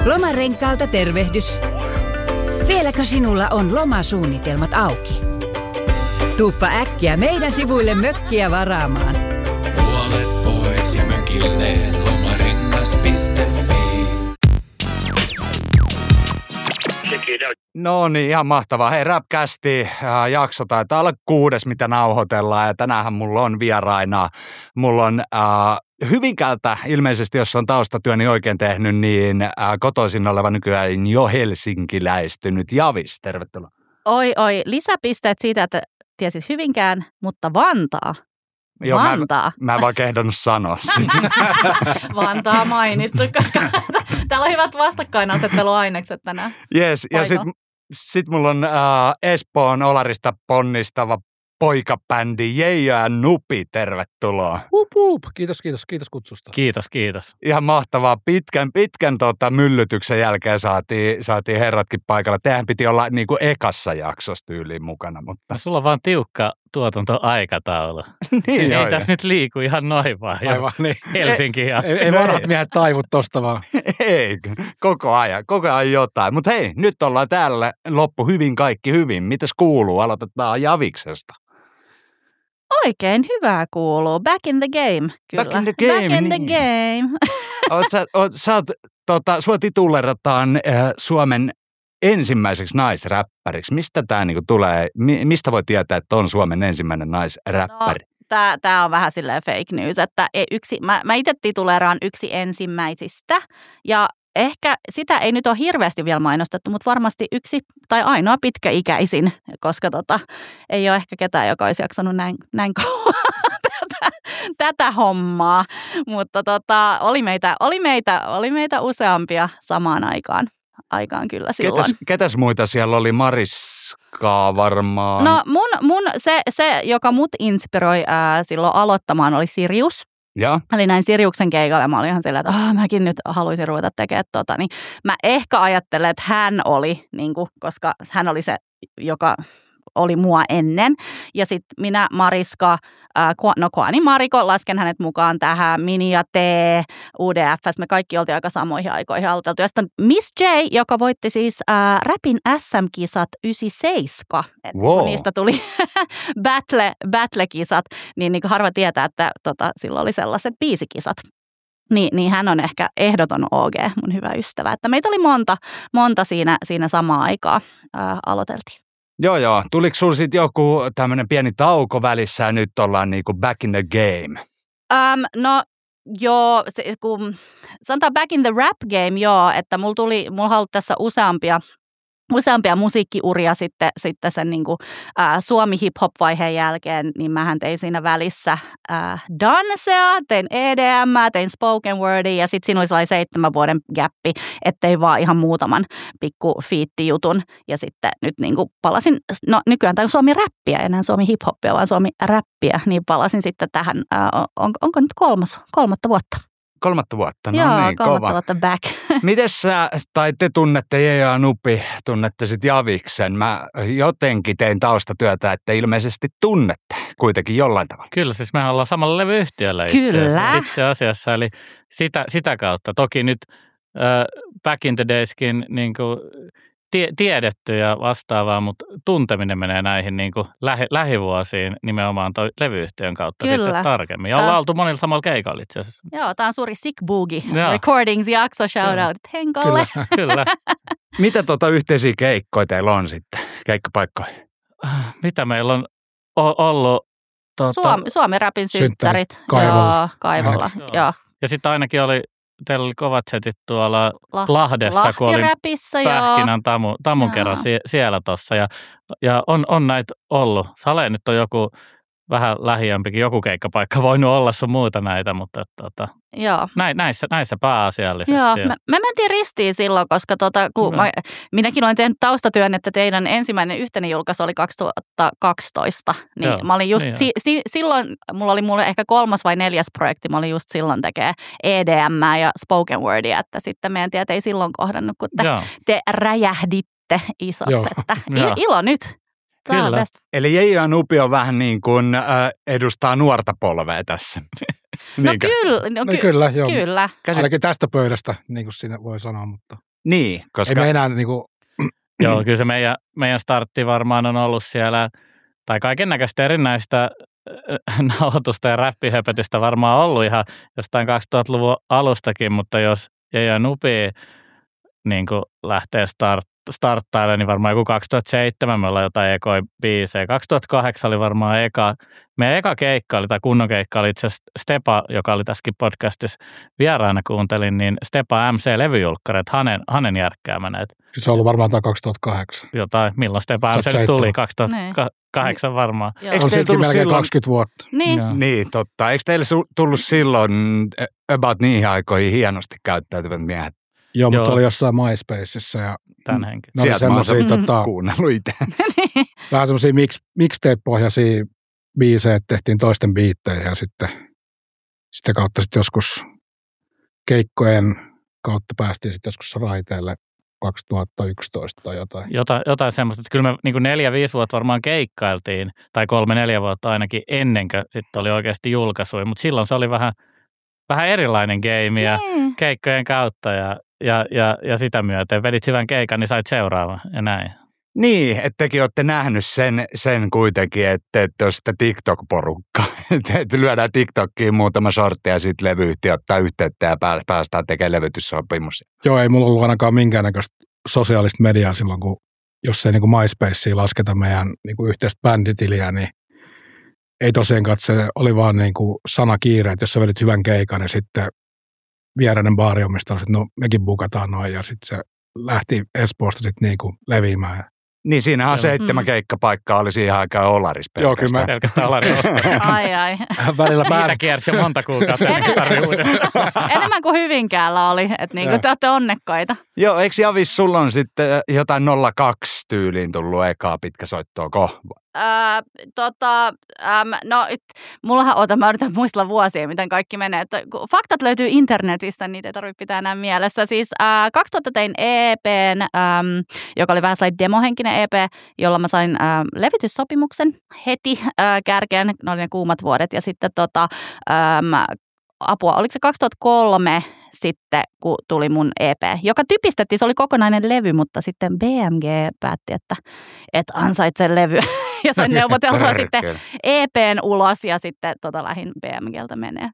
Lomarenkaalta tervehdys. Vieläkö sinulla on lomasuunnitelmat auki? Tuuppa äkkiä meidän sivuille mökkiä varaamaan. Puolet pois ja mökille lomarengas.fi. No niin, ihan mahtavaa. Hei, Rapcasti jakso taitaa olla 6, mitä nauhoitellaan, ja tänäänhän mulla on vieraina. Mulla on Hyvinkäältä, ilmeisesti jos on taustatyöni oikein tehnyt, niin kotoisin oleva nykyään jo helsinkiläistynyt Javis. Tervetuloa. Oi, lisäpisteet siitä, että tiesit Hyvinkään, mutta Vantaa. Joo, Vantaa. Mä en vaan kehdannut sanoa sitä. Vantaa mainittu, koska täällä on hyvät vastakkainasetteluainekset tänään. Jes, ja sit mulla on Espoon Olarista ponnistava poikabändi Jeija ja Nupi, tervetuloa. Kiitos kutsusta. Kiitos. Ihan mahtavaa. Pitkän myllytyksen jälkeen saatiin herratkin paikalla. Tehän piti olla niinku ekassa jaksossa tyyliin mukana, mutta... No, sulla on vaan tiukka tuotantoaikataulu. Niin, ei tässä nyt liiku ihan noin vaan. Aivan, niin. Helsinkiin asti. Ei vanhat miehet taivu tosta vaan. Ei, koko ajan jotain. Mutta hei, nyt ollaan täällä. Loppu hyvin, kaikki hyvin. Mitäs kuuluu? Aloitetaan Javiksesta. Oikein hyvää kuuluu. Back in the game, kyllä. Back in the game. Back in the game. Sua tituleerataan Suomen ensimmäiseksi naisräppäriksi. Mistä tämä niinku tulee? Mistä voi tietää, että on Suomen ensimmäinen naisräppäri? No, tää on vähän silleen fake news, että mä itse tituleeraan yksi ensimmäisistä ja ehkä sitä ei nyt ole hirveästi vielä mainostettu, mutta varmasti yksi tai ainoa pitkäikäisin, koska ei ole ehkä ketään, joka olisi jaksanut näin kauan tätä hommaa. Mutta oli meitä useampia samaan aikaan kyllä silloin. Ketäs muita siellä oli? Mariskaa varmaan? No se joka mut inspiroi silloin aloittamaan, oli Sirius. Ja? Eli näin Siriuksen keikalle mä olin ihan sillä, että mäkin nyt haluaisin ruveta tekemään niin mä ehkä ajattelen, että hän oli, niin kuin, koska hän oli se, joka oli mua ennen. Ja sitten minä, Mariska, Kwani Mariko, lasken hänet mukaan tähän, Mini ja T, UDFS, me kaikki oltiin aika samoihin aikoihin aloiteltu. Ja sitten Miss J, joka voitti siis Rapin SM-kisat 97, wow. Kun niistä tuli battle-kisat, niin kuin harva tietää, että silloin oli sellaiset biisikisat. Niin hän on ehkä ehdoton OG, mun hyvä ystävä. Että meitä oli monta siinä samaa aikaa aloiteltiin. Joo. Tuliko sinulla sitten joku tämmöinen pieni tauko välissä ja nyt ollaan niinku back in the game? No joo, kun sanotaan back in the rap game, joo, että mulla on ollut tässä useampia musiikkiuria sitten sen niin kuin, Suomi hip-hop-vaiheen jälkeen, niin mähän tein siinä välissä dansea, tein EDM, tein spoken wordia ja sitten siinä oli sellainen 7 vuoden gappi, ettei vaan ihan muutaman pikku fiittijutun. Ja sitten nyt niin kuin palasin, no nykyään tämä on Suomi räppiä, enää Suomi hip-hoppia, vaan Suomi räppiä, niin palasin sitten tähän, onko nyt kolmatta vuotta? 3 vuotta, no joo, niin, 3 kova. vuotta back. Mites sä, tai te tunnette Jeija ja Nupi, tunnette sit Javiksen? Mä jotenkin tein taustatyötä, että ilmeisesti tunnette kuitenkin jollain tavalla. Kyllä, siis mehän ollaan samalla levyyhtiöllä itse asiassa, eli sitä kautta. Toki nyt back in the dayskin niin kuin tiedetty ja vastaavaa, mutta tunteminen menee näihin niin kuin lähivuosiin nimenomaan toi levyyhtiön kautta sitten tarkemmin. Ja ollaan oltu monilla samalla keikalla itse asiassa. Joo, tää on suuri Sick Boogie Recordings-jakso, shoutout Henkolle. Kyllä. Mitä yhteisiä keikkoja teillä on sitten, keikkapaikkoja? Mitä meillä on ollut? Suomi Rapin synttärit. Kaivolla. Joo. Ja sitten ainakin teillä oli kovat setit tuolla Lahdessa, kun oli Pähkinän Tamun kerran siellä tossa. Ja on näitä ollut. Sale nyt on joku vähän lähiömpikin, joku keikkapaikka voinut olla sun muuta näitä, mutta näissä pääasiallisesti. Joo, me mentiin ristiin silloin, koska kun minäkin olen tehnyt taustatyön, että teidän ensimmäinen yhteinen julkaisu oli 2012. Niin joo, mä olin just silloin, mulla ehkä 3. vai 4. projekti, mä olin just silloin tekee EDM ja spoken wordia, että sitten meidän tiet ei silloin kohdannut, kun te räjähditte isoksi, että ilo nyt. Kyllä. Eli Jeija ja Nupi on vähän niin kuin edustaa nuorta polvea tässä. No kyllä, kyllä, joo. Kyllä. Ainakin tästä pöydästä, niin kuin siinä voi sanoa, mutta... Niin, koska... Ei me enää niinku... Joo, kyllä se meidän startti varmaan on ollut siellä, tai kaiken näköistä erinäistä nauhoitusta ja räppihöpötystä varmaan ollut ihan jostain 2000-luvun alustakin, mutta jos J.J. Nupi niin lähtee starttailemaan, niin varmaan joku 2007 me ollaan jotain ekoja biisejä. 2008 oli varmaan meidän eka keikka oli, tai kunnon keikka oli itse asiassa Stepa, joka oli tässäkin podcastissa vieraana kuuntelin, niin Stepa MC-levyjulkkaret, hänen järkkäämänä. Se on ollut varmaan tämä 2008. Jotain, milloin Stepa MC tuli, 2008 varmaan. On sittenkin melkein silloin... 20 vuotta. Niin, totta. Eikö teille tullut silloin about niihin aikoihin hienosti käyttäytyvät miehet? Joo, mutta oli jossain MySpacessa ja tämän henkin. Ne oli semmoisia kuunnellut itse. Vähän semmoisia mixtape-pohjaisia biisejä, tehtiin toisten biittejä ja sitten sitä kautta sitten joskus keikkojen kautta päästiin sitten joskus raiteelle 2011 tai jotain. Jotain semmoista, että kyllä me niin kuin 4-5 vuotta varmaan keikkailtiin, tai 3-4 vuotta ainakin ennen kuin sitten oli oikeasti julkaisuja, mutta silloin se oli vähän erilainen game ja keikkojen kautta ja sitä myöten vedit hyvän keikan, niin sait seuraavan ja näin. Niin, että tekin olette nähnyt sen kuitenkin, että on sitä TikTok-porukka. Että lyödään TikTokiin muutama sortti ja sitten levyyhtiö ottaa yhteyttä ja päästään tekemään levytyssopimus. Joo, ei mulla ollut ainakaan minkäännäköistä sosiaalista mediaa silloin, kun jos ei niin kuin MySpacea lasketa meidän niin kuin yhteistä bänditiliä, niin ei tosiaankaan, se oli vaan niin kuin sanakiire, että jos sä vedit hyvän keikan, niin sitten vierainen baariomista että no mekin bukataan noin ja sitten se lähti Espoosta sitten niin kuin leviämään. Niin siinähän 7 keikkapaikkaa oli siihen aikaan Olaris pelkästään. Joo, kyllä pelkästään Olaris ostaa. Ai. Välillä niitä kiersi jo monta kuukautta ennen tarvii uudestaan. Enemmän kuin Hyvinkäällä oli, että niinku te olette onnekkaita. Joo, eikö Javis, sulla on sitten jotain 02 tyyliin tullut ekaa pitkä soittoa mullahan mä yritän muistella vuosia, miten kaikki menee. Että faktat löytyy internetistä, niitä ei tarvitse pitää enää mielessä. Siis 2000 tein EPn, joka oli vähän sellainen demohenkinen EP, jolla mä sain levityssopimuksen heti kärkeen. Ne oli ne kuumat vuodet. Ja sitten oliko se 2003 sitten, kun tuli mun EP, joka typistettiin, se oli kokonainen levy, mutta sitten BMG päätti, että ansaitsee levy. Ja sain neuvoteltua sitten EPn ulos ja sitten lähdin BMGltä menee.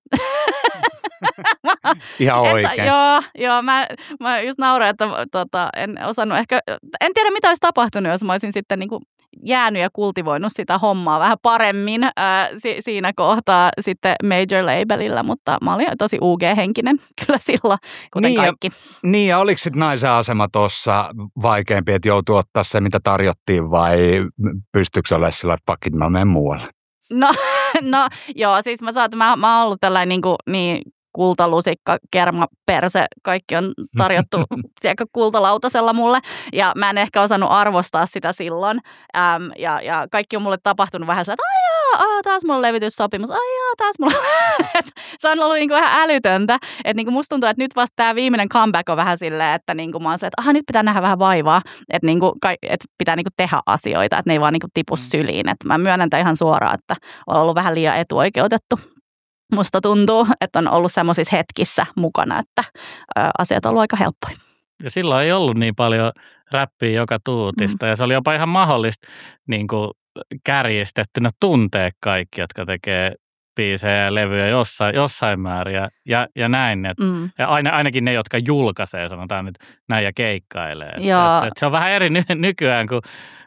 Ihan oikein. Joo, mä just nauran, että en osannut ehkä, en tiedä mitä olisi tapahtunut, jos mä olisin sitten niinku jäänyt ja kultivoinut sitä hommaa vähän paremmin siinä kohtaa sitten major labelillä, mutta mä olin tosi UG-henkinen kyllä silloin, kuten kaikki. Ja oliko sitten naisen asema tuossa vaikeampi, että joutuu ottaa se, mitä tarjottiin, vai pystyykö olemaan sillä, että pakit mä menen muualle? No joo, siis mä oon ollut tällainen niin kultalusikka, kerma, perse, kaikki on tarjottu kultalautasella mulle ja mä en ehkä osannut arvostaa sitä silloin ja kaikki on mulle tapahtunut vähän sillä, että taas mulla on levityssopimus, taas mulla se on ollut niinku vähän älytöntä, että niinku musta tuntuu, että nyt vasta tää viimeinen comeback on vähän silleen, että niinku mä oon se, että nyt pitää nähdä vähän vaivaa, että niinku, et pitää niinku tehdä asioita, että ne ei vaan niinku tipu syliin, että mä myönnän tämän ihan suoraan, että on ollut vähän liian etuoikeutettu. Musta tuntuu, että on ollut semmoisissa hetkissä mukana, että asiat on ollut aika helppoja. Ja silloin ei ollut niin paljon räppiä joka tuutista ja se oli jopa ihan mahdollista niin kuin kärjistettynä tuntea kaikki, jotka tekee biisejä ja levyjä jossain määrin ja näin. Ja ainakin ne, jotka julkaisee, sanotaan nyt näin ja keikkailee. Et se on vähän eri nykyään kuin...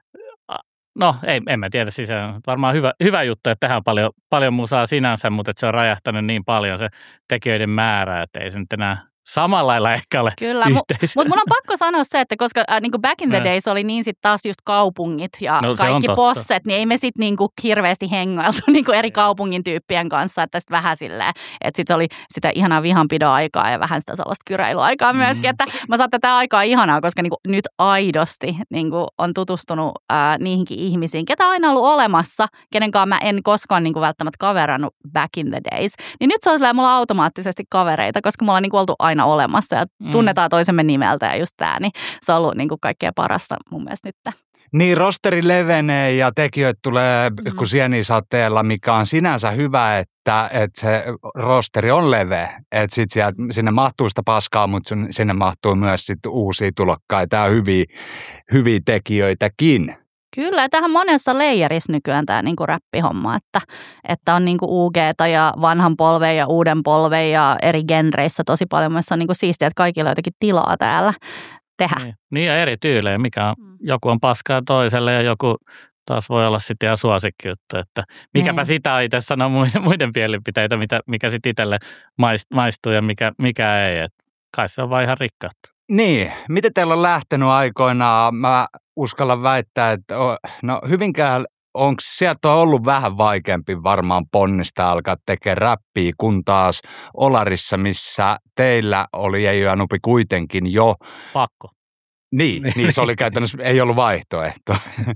No, en mä tiedä, siis on varmaan hyvä juttu, että tehdään paljon musaa sinänsä, mutta se on räjähtänyt niin paljon se tekijöiden määrä, että ei se nyt enää samalla lailla ehkä ole kyllä, mutta mun on pakko sanoa se, että koska niin kuin back in the days oli niin sitten taas just kaupungit ja kaikki posset, niin ei me sitten niin kuin hirveästi hengailtu niin kuin eri kaupungin tyyppien kanssa, että sitten vähän silleen, että sitten oli sitä ihanaa vihanpidon-aikaa ja vähän sitä sellaista kyräilyaikaa myöskin, että mä saan tätä aikaa ihanaa, koska niin kuin nyt aidosti niin kuin on tutustunut niihinkin ihmisiin, ketä on aina ollut olemassa, kenenkaan mä en koskaan niin kuin välttämättä kaverannut back in the days, niin nyt se on silleen, mulla on automaattisesti kavereita, koska me ollaan niin kuin oltu aina olemassa ja tunnetaan toisemme nimeltä ja just tää, niin se on ollut niin kuin kaikkea parasta mun mielestä nyt. Niin, rosteri levenee ja tekijöitä tulee kun sienisateella, mikä on sinänsä hyvä, että se rosteri on leveä. Että sitten sinne mahtuu sitä paskaa, mutta sinne mahtuu myös sit uusia tulokkaita ja hyviä tekijöitäkin. Kyllä, tähän monessa leijerissa nykyään tämä niinku räppihomma, että on niinku UG:ta ja vanhan polven ja uuden polven ja eri genreissä tosi paljon. Mielestäni on niinku siistiä, että kaikilla on jotenkin tilaa täällä tehdä. Niin ja eri tyylejä, joku on paskaa toiselle ja joku taas voi olla sitten ihan suosikkijuttu, että mikäpä sitä itse sanoo muiden mielipiteitä, mikä sitten itselle maistuu ja mikä ei, että kai se on vaan ihan rikkautta. Niin, miten teillä on lähtenyt aikoinaan? Mä uskallan väittää, että Hyvinkään, onko sieltä ollut vähän vaikeampi varmaan ponnista alkaa tekemään räppiä, kun taas Olarissa, missä teillä oli Eiju ja Nupi kuitenkin jo. Pakko. Niin se oli käytännössä, ei ollut vaihtoehto.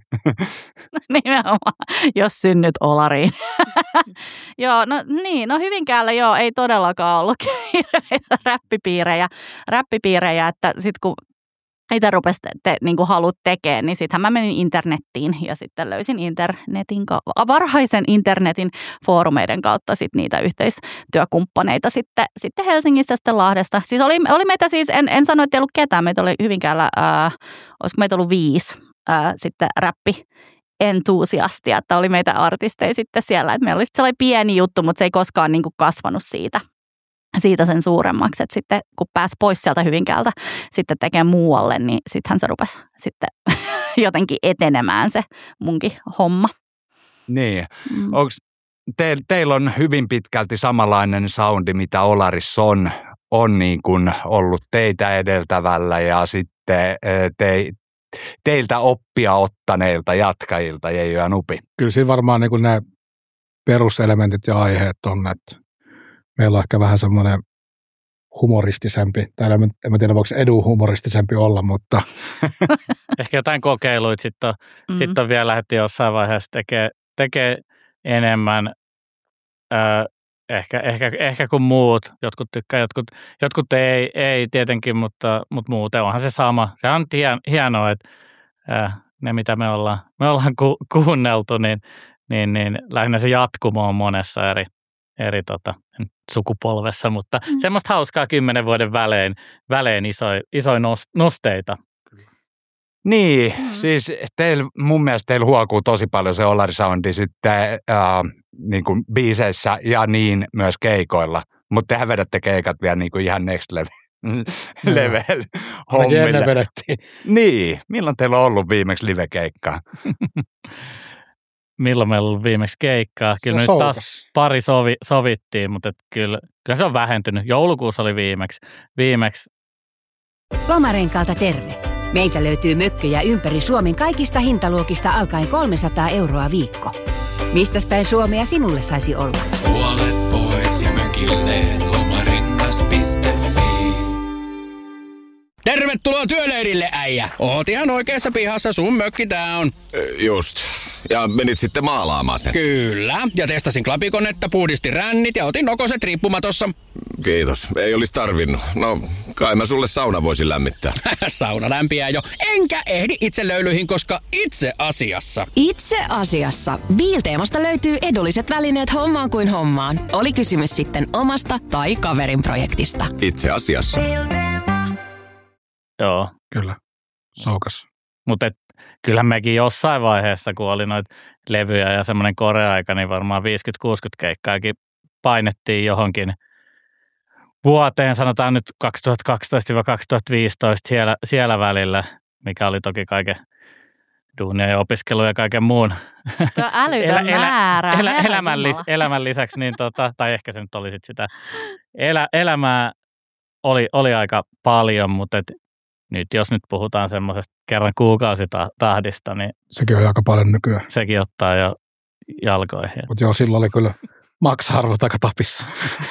Nimenomaan, jos synnyt Olariin. Joo, no Hyvinkäällä ei todellakaan ollut hirveitä räppipiirejä, että sitten kun itse rupesi niinku halut tekemään, niin sittenhän mä menin internettiin ja sitten löysin varhaisen internetin foorumeiden kautta sit niitä yhteistyökumppaneita sitten Helsingistä ja sitten Lahdesta. Siis oli meitä siis, en sano, että ei ollut ketään, meitä oli Hyvinkäällä, olisiko meitä ollut 5 sitten räppi-entusiastia, että oli meitä artisteja sitten siellä, että meillä oli sitten sellainen pieni juttu, mutta se ei koskaan niinku kasvanut siitä sen suuremmaksi, että sitten kun pääsi pois sieltä Hyvinkäältä sitten tekemään muualle, niin sittenhän se rupesi sitten jotenkin etenemään se munkin homma. Niin, teillä on hyvin pitkälti samanlainen soundi, mitä Olarissa on niin kuin ollut teitä edeltävällä ja sitten teiltä oppia ottaneilta jatkajilta Eiju ja Nupi. Kyllä siinä varmaan niin kuin ne peruselementit ja aiheet on, että meillä on ehkä vähän semmoinen humoristisempi, tai en mä tiedä voiko Edu humoristisempi olla, mutta... Ehkä jotain kokeiluita sitten on vielä lähdetty jossain vaiheessa tekee enemmän, ehkä kuin muut. Jotkut tykkää, jotkut ei tietenkin, mutta muuten onhan se sama. Se on hienoa, että ne mitä me ollaan kuunneltu, niin lähinnä se jatkumo on monessa eri sukupolvessa, mutta semmoista hauskaa 10 vuoden välein isoja nosteita. Niin, siis mun mielestä teillä huokuu tosi paljon se Olari-soundi sitten niin kuin biiseissä ja niin myös keikoilla, mutta tehän vedätte keikat vielä niin kuin ihan next level hommille. vedettiin. Niin, milloin teillä on ollut viimeksi live-keikkaa? Milloin meillä on ollut viimeksi keikkaa? Kyllä nyt taas pari sovittiin, mutta kyllä se on vähentynyt. Joulukuussa oli viimeksi. Lomarenkaalta terve. Meiltä löytyy mökkejä ympäri Suomen kaikista hintaluokista alkaen 300 € viikko. Mistäs päin Suomea sinulle saisi olla? Puolet pois ja mökille lomarengas.fi. Tervetuloa työleirille, äijä. Oot ihan oikeassa pihassa, sun mökki tää on. Just. Ja menit sitten maalaamaan sen. Kyllä. Ja testasin klapikonetta, puhdistin rännit ja otin nokoset riippumatossa. Kiitos. Ei olisi tarvinnut. No, kai mä sulle sauna voisin lämmittää. Sauna lämpiää jo. Enkä ehdi itse löylyihin, koska itse asiassa Biilteemasta löytyy edulliset välineet hommaan kuin hommaan. Oli kysymys sitten omasta tai kaverin projektista. Itse asiassa. Joo. Kyllä, soukas. Mutta kyllähän mekin jossain vaiheessa, kun oli noita levyjä ja semmoinen korea-aika, niin varmaan 50-60 keikkaakin painettiin johonkin vuoteen, sanotaan nyt 2012-2015 siellä välillä, mikä oli toki kaiken duunia ja opiskelu ja kaiken muun. Tuo älytön määrä. Elämän lisäksi, niin tai ehkä se nyt oli sit sitä elämää oli aika paljon, mutta nyt jos nyt puhutaan semmoisesta kerran kuukausitahdista, niin... Sekin on aika paljon nykyään. Sekin ottaa jo jalkoihin. Mutta joo, silloin oli kyllä maksa-arvot aika tapissa.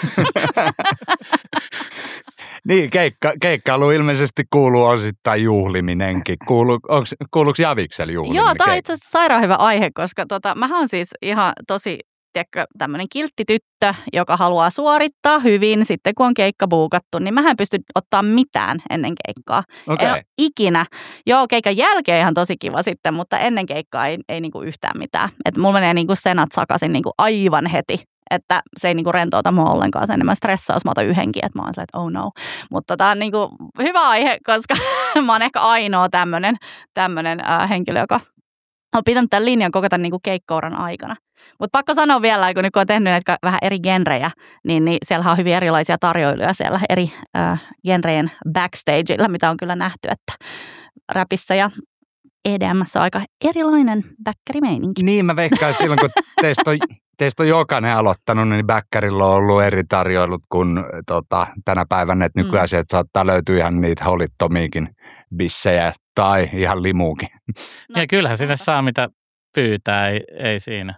Niin, keikkailu ilmeisesti kuuluu osittain juhliminenkin. Kuuluuko Javiksella juhliminen? Joo, tämä on itse asiassa sairaan hyvä aihe, koska mähän on siis ihan tosi tiedätkö, tämmöinen kiltti tyttö, joka haluaa suorittaa hyvin sitten, kun on keikka buukattu, niin mähän en pysty ottaa mitään ennen keikkaa. Okay. En ole ikinä. Joo, keikan jälkeen ihan tosi kiva sitten, mutta ennen keikkaa ei niinku yhtään mitään. Että mulla menee niinku senat sakaisin niinku aivan heti. Että se ei niinku rentouta mua ollenkaan, sen enemmän stressaa, jos mä otan yhdenkin, että mä oon silleen, että oh no. Mutta tää on niinku hyvä aihe, koska mä oon ehkä ainoa tämmönen henkilö, joka on pitänyt tämän linjan koko tämän niinku keikkouran aikana. Mutta pakko sanoa vielä, kun on tehnyt näitä vähän eri genrejä, niin siellä on hyvin erilaisia tarjoiluja siellä eri genrejen backstageilla, mitä on kyllä nähty, että räpissä ja EDM:ssä on aika erilainen bäkkärimeininki. Niin, mä veikkaan, että silloin kun teistä on jokainen aloittanut, niin bäkkärillä on ollut eri tarjoilut kuin tänä päivänä, että nykyään sieltä saattaa löytyä ihan niitä holittomiikin bissejä tai ihan limuukin. No, ja kyllähän sinne saa mitä pyytää, ei siinä.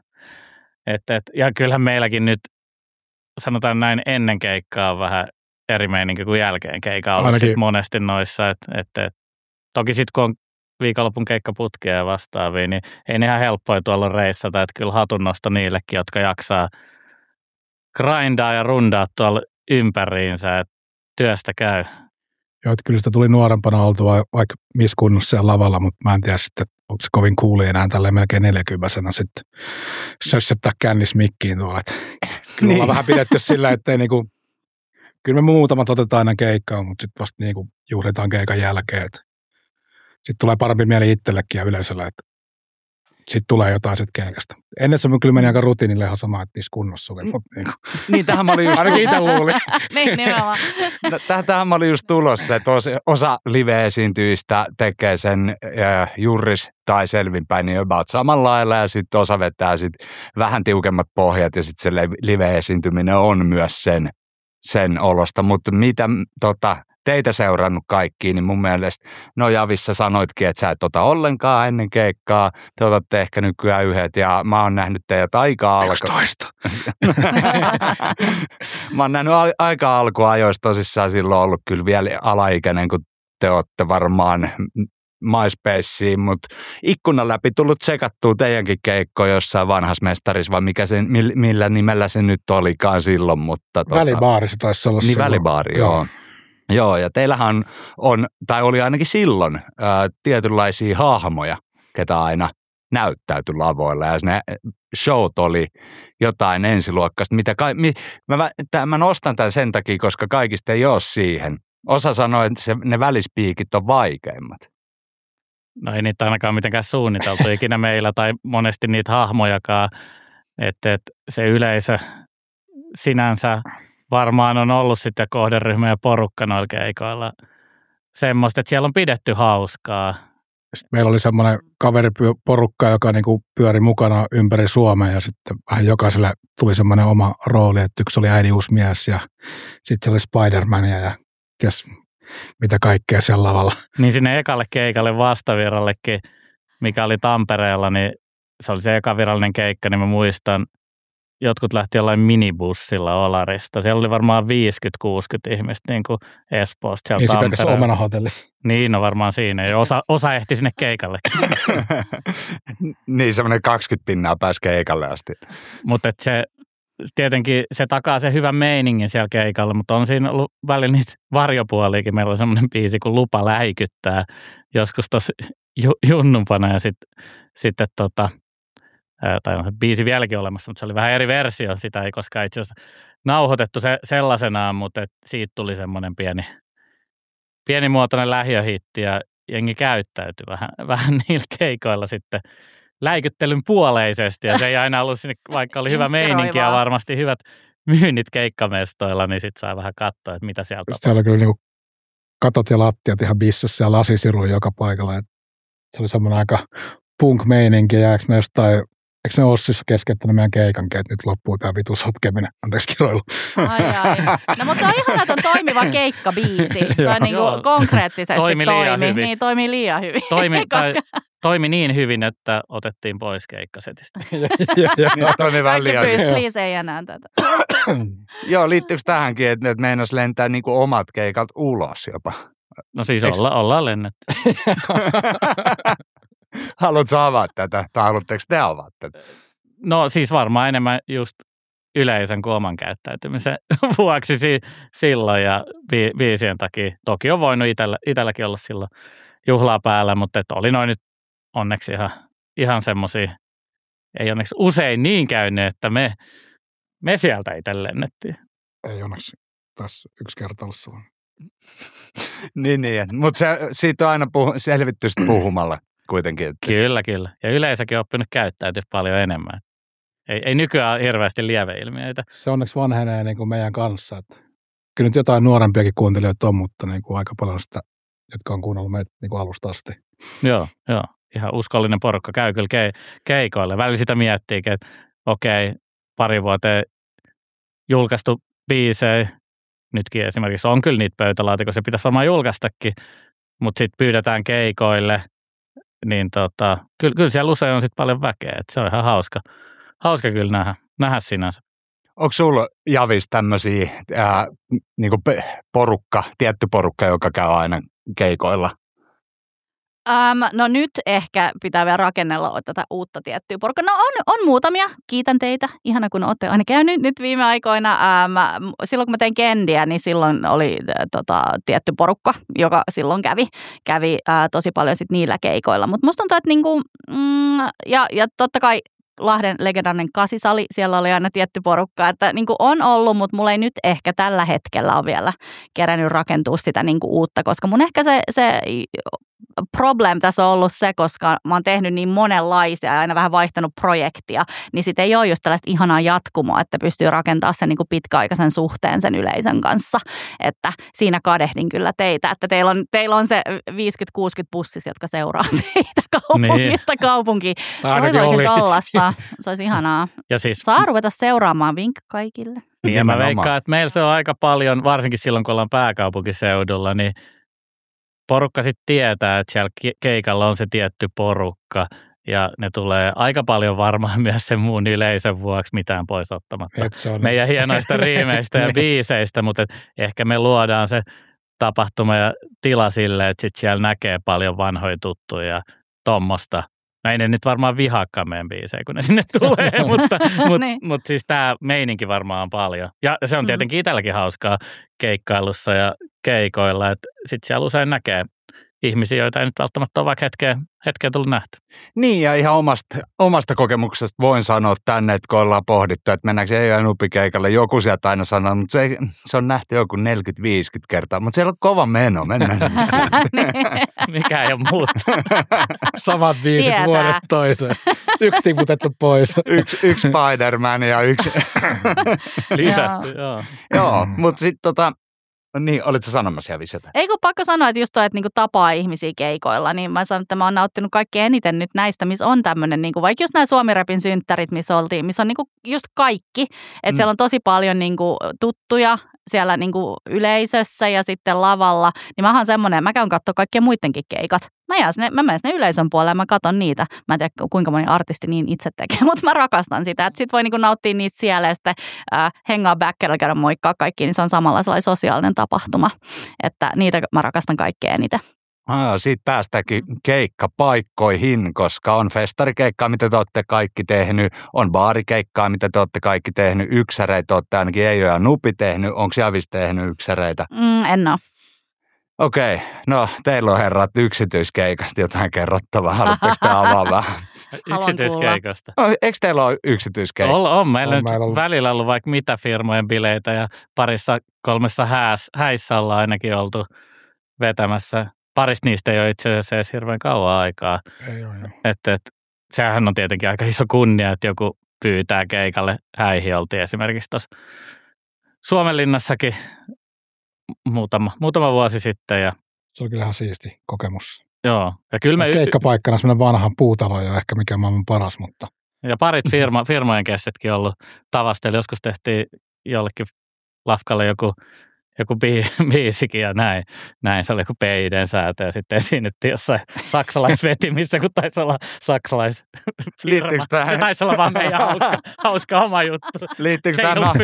Ja kyllähän meilläkin nyt, sanotaan näin, ennen keikkaa on vähän eri meininki kuin jälkeen keikkaa ollut monesti noissa. Toki sitten kun on viikonlopun keikkaputkia ja vastaavia, niin ei ne ihan helppoja tuolla reissata, että kyllä hatunnosto niillekin, jotka jaksaa grindaa ja rundaa tuolla ympäriinsä, että työstä käy. Joo, että kyllä sitä tuli nuorempana oltu vaikka missä kunnossa siellä lavalla, mutta mä en tiedä sitten, onko se kovin cooli enää tälleen melkein 40-vuotiaana sitten sössättää kännis mikkiin tuolla. Kyllä ollaan vähän pidetty sillä, ettei niinku, kyllä me muutamat otetaan aina keikkaa, mutta sitten vasta niinku juhlitaan keikan jälkeen. Sitten tulee parempi mieli itsellekin ja yleisölle, että sitten tulee jotain sitten keikasta. Ennen se kyllä meni aika rutiinille ihan sama, että niissä kunnossa oli. Niin, tähän mä olin just... Ainakin itse luulin. Niin, nimenomaan. Tähän mä olin just tulossa, että osa live-esiintyjistä tekee sen juris tai selvinpäin niin about samalla lailla ja sitten osa vetää sitten vähän tiukemmat pohjat ja sitten se live-esiintyminen on myös sen olosta. Mutta mitä teitä seurannut kaikkiin, niin mun mielestä, no Javissa sanoitkin, että sä et ota ollenkaan ennen keikkaa, te otatte ehkä nykyään yhdet, ja mä oon nähnyt teidät aika Mä oon nähnyt aika alkuajoista tosissaan silloin ollut kyllä vielä alaikäinen, kun te ootte varmaan MySpaceen, mutta ikkunan läpi tullut tsekattua teidänkin keikkoja jossain vanhassa mestarissa, vai millä nimellä se nyt olikaan silloin, mutta... Välibaari se taisi olla niin silloin. Välibaari, joo. Joo, ja teillähän on, tai oli ainakin silloin, tietynlaisia hahmoja, ketä aina näyttäytyi lavoilla, ja ne showt oli jotain ensiluokkaista. Mä nostan tämän sen takia, koska kaikista ei ole siihen. Osa sanoo, että ne välispiikit on vaikeimmat. No ei niitä ainakaan mitenkään suunniteltu ikinä meillä, tai monesti niitä hahmojakaan, että se yleisö sinänsä... Varmaan on ollut sitten kohderyhmä ja porukka noilla keikoilla semmoista, että siellä on pidetty hauskaa. Sitten meillä oli semmoinen kaveriporukka, joka niinku pyöri mukana ympäri Suomea ja sitten vähän jokaiselle tuli semmoinen oma rooli, että yksi oli äidiusmies ja sitten oli Spider-Mania ja ties mitä kaikkea siellä lavalla. Niin sinne ekalle keikalle vastavirrallekin, mikä oli Tampereella, niin se oli se eka virallinen keikka, niin mä muistan, jotkut lähti jollain minibussilla Olarista. Siellä oli varmaan 50-60 ihmistä niin kuin Espoosta siellä Tampereella. Ei se pelkästään Omena-hotellit. Niin, no varmaan siinä. Ja osa ehti sinne keikalle. Niin, semmoinen 20 pinnaa pääsi keikalle asti. Mutta se tietenkin se takaa se hyvän meiningin siellä keikalla, mutta on siinä ollut välillä niitä varjopuoliakin. Meillä on semmoinen biisi kuin Lupa läikyttää joskus tosi junnumpana ja sitten tai on se biisi vieläkin olemassa, mutta se oli vähän eri versio. Sitä ei koskaan itse asiassa nauhoitettu sellaisenaan, mutta siitä tuli semmoinen pienimuotoinen lähiöhitti ja jengi käyttäytyi vähän niillä keikoilla sitten läikyttelyn puoleisesti. Ja se ei aina ollut sinne, vaikka oli hyvä meininki ja varmasti hyvät myynnit keikkamestoilla, niin sitten saa vähän katsoa, että mitä sieltä tapahtuu. Siellä oli kyllä niinku katot ja lattiat ihan bissassa ja lasisiruja joka paikalla. Se oli semmoinen aika punk-meininki ja eikö ne Ossissa keskeyttänyt meidän keikankin, että nyt loppuu tämä vitu sotkeminen. Anteeksi kiroilu. Ai. No mutta on ihana, että on toimiva keikkabiisi. Tai niin kuin konkreettisesti toimi. Niin, toimii liian hyvin. Toimi niin hyvin, että otettiin pois keikkasetistä. Toimi vähän liian hyvin. Please ei enää tätä. Joo, liittyykö tähänkin, että meinas lentää niin kuin omat keikat ulos jopa? No siis ollaan lennetty. Haluatko avaa tätä, tai haluatteko te avaa tätä? No siis varmaan enemmän just yleisön kuin oman käyttäytymisen vuoksi silloin ja biisien takia. Toki on voinut itselläkin olla silloin juhlaa päällä, mutta oli noin nyt onneksi ihan semmoisia, ei onneksi usein niin käynyt, että me sieltä itse lennettiin. Ei onneksi tässä yksi kerta ollut sellainen. niin. Mutta siitä on aina selvitty puhumalla kuitenkin. Että... Kyllä. Ja yleisökin on oppinut käyttäytyä paljon enemmän. Ei nykyään hirveästi lieveilmiöitä. Se onneksi vanhenee niin kuin meidän kanssa. Että kyllä nyt jotain nuorempiakin kuuntelijoita on, mutta niin kuin aika paljon sitä, jotka on kuunnellut meitä niin kuin alusta asti. Joo. Ihan uskollinen porukka käy kyllä keikoille. Välillä sitä miettiikin, että okei, pari vuoteen julkaistu biisejä. Nytkin esimerkiksi on kyllä niitä pöytälaatikossa, se pitäisi varmaan julkaistakin, mutta sitten pyydetään keikoille, niin kyllä siellä usein on sitten paljon väkeä, että se on ihan hauska kyllä nähdä sinänsä. Onko sulla, Javis, tämmöisiä niinku tietty porukka, joka käy aina keikoilla? No nyt ehkä pitää vielä rakennella tätä uutta tiettyä porukkaa. No on muutamia, kiitän teitä. Ihana kun olette aina käynyt nyt viime aikoina. Silloin kun mä tein Kendiä, niin silloin oli tietty porukka, joka silloin kävi tosi paljon sit niillä keikoilla. Mutta musta tuntuu, että niinku, ja totta kai Lahden legendaarinen Kasisali, siellä oli aina tietty porukka, että niin kuin on ollut, mutta mulla ei nyt ehkä tällä hetkellä ole vielä kerännyt rakentua sitä niin kuin uutta, koska mun ehkä se problem tässä on ollut se, koska mä oon tehnyt niin monenlaisia ja aina vähän vaihtanut projektia, niin sit ei ole just tällaista ihanaa jatkumoa, että pystyy rakentamaan sen niin kuin pitkäaikaisen suhteen sen yleisön kanssa, että siinä kadehdin kyllä teitä, että teillä on se 50-60 bussis, jotka seuraa teitä kaupungista kaupunkiin. Toivoisin tollasta, se olisi ihanaa. Ja siis, saa ruveta seuraamaan, vink kaikille. Niin ja mä veikkaan, että meillä se on aika paljon, varsinkin silloin kun ollaan pääkaupunkiseudulla, niin porukka sitten tietää, että siellä keikalla on se tietty porukka ja ne tulee aika paljon varmaan myös sen muun yleisön vuoksi mitään pois ottamatta meidän hienoista riimeistä ja biiseistä, mutta ehkä me luodaan se tapahtuma ja tila sille, että sitten siellä näkee paljon vanhoja tuttuja tommosta. No ei ne nyt varmaan vihaakaan meidän biisejä, kun ne sinne tulee, mutta siis tämä meininki varmaan on paljon. Ja se on tietenkin itselläkin hauskaa keikkailussa ja keikoilla, että sitten siellä usein näkee ihmisiä, joita ei nyt välttämättä ole vaikka hetkeen tullut nähty. Niin, ja ihan omasta kokemuksesta voin sanoa tänne, että kun ollaan pohdittu, että mennäänkö ei ole nupikeikalle, joku sieltä aina sanoo, mutta se on nähty joku 40-50 kertaa, mutta siellä on kova meno, mennään mikä ei ole muuttunut. Samat biisit vuodesta toiseen. Yksi tiputettu pois. Yksi Spider-Man ja yksi lisätty, joo, mutta sitten niin, olitko sanomassa ja visetä? Ei kun pakko sanoa, että just toi, että niinku tapaa ihmisiä keikoilla, niin mä sanon, että mä oon nauttinut kaikkein eniten nyt näistä, missä on tämmöinen, niinku, vaikka just nämä Suomi-rapin synttärit, missä on niinku just kaikki, että siellä on tosi paljon niinku tuttuja siellä niinku yleisössä ja sitten lavalla, niin mä oon semmoinen, mä käyn katsoa kaikkien muidenkin keikat. Mä menen sinne yleisön puolelle ja mä katson niitä. Mä en tiedä, kuinka moni artisti niin itse tekee, mutta mä rakastan sitä. Että sit voi niinku nauttia niistä siellä ja sitten hengaa backerilla, käydä moikkaa kaikkiin, niin se on samalla sellainen sosiaalinen tapahtuma. Että niitä mä rakastan kaikkein eniten. Siitä päästäänkin keikkapaikkoihin, koska on festarikeikkaa, mitä te olette kaikki tehnyt, on baarikeikkaa, mitä te olette kaikki tehnyt, yksäreitä olette ainakin Eijo ja Nupi tehnyt, onko Javis tehnyt yksäreitä? En ole. Okei, no teillä on herrat yksityiskeikasta jotain kerrottavaa, haluatteko te avaa vähän? Yksityiskeikasta? Eikö teillä ole yksityiskeikka? On meillä nyt välillä ollut vaikka mitä firmojen bileitä ja kolmessa häissä ollaan ainakin oltu vetämässä. Parista niistä ei ole itse asiassa edes hirveän kauan aikaa. Ei ole, joo. Sehän on tietenkin aika iso kunnia, että joku pyytää keikalle. Häihin oltiin esimerkiksi tuossa Suomenlinnassakin muutama vuosi sitten. Ja se oli kyllä ihan siisti kokemus. Joo. Ja kyllä keikkapaikkana semmoinen vanha puutalo ei ole ehkä mikään maailman paras, mutta... Ja parit firmojen kestetkin ollut tavastella. Joskus tehtiin jollekin lafkalle joku joku biisikin ja näin. Se oli joku PID:n säätö ja sitten esiinnyttiin jossain saksalaisvetimissä, kun taisi olla saksalaisfirma. Se taisi olla vaan meidän hauska oma juttu. Liittyykö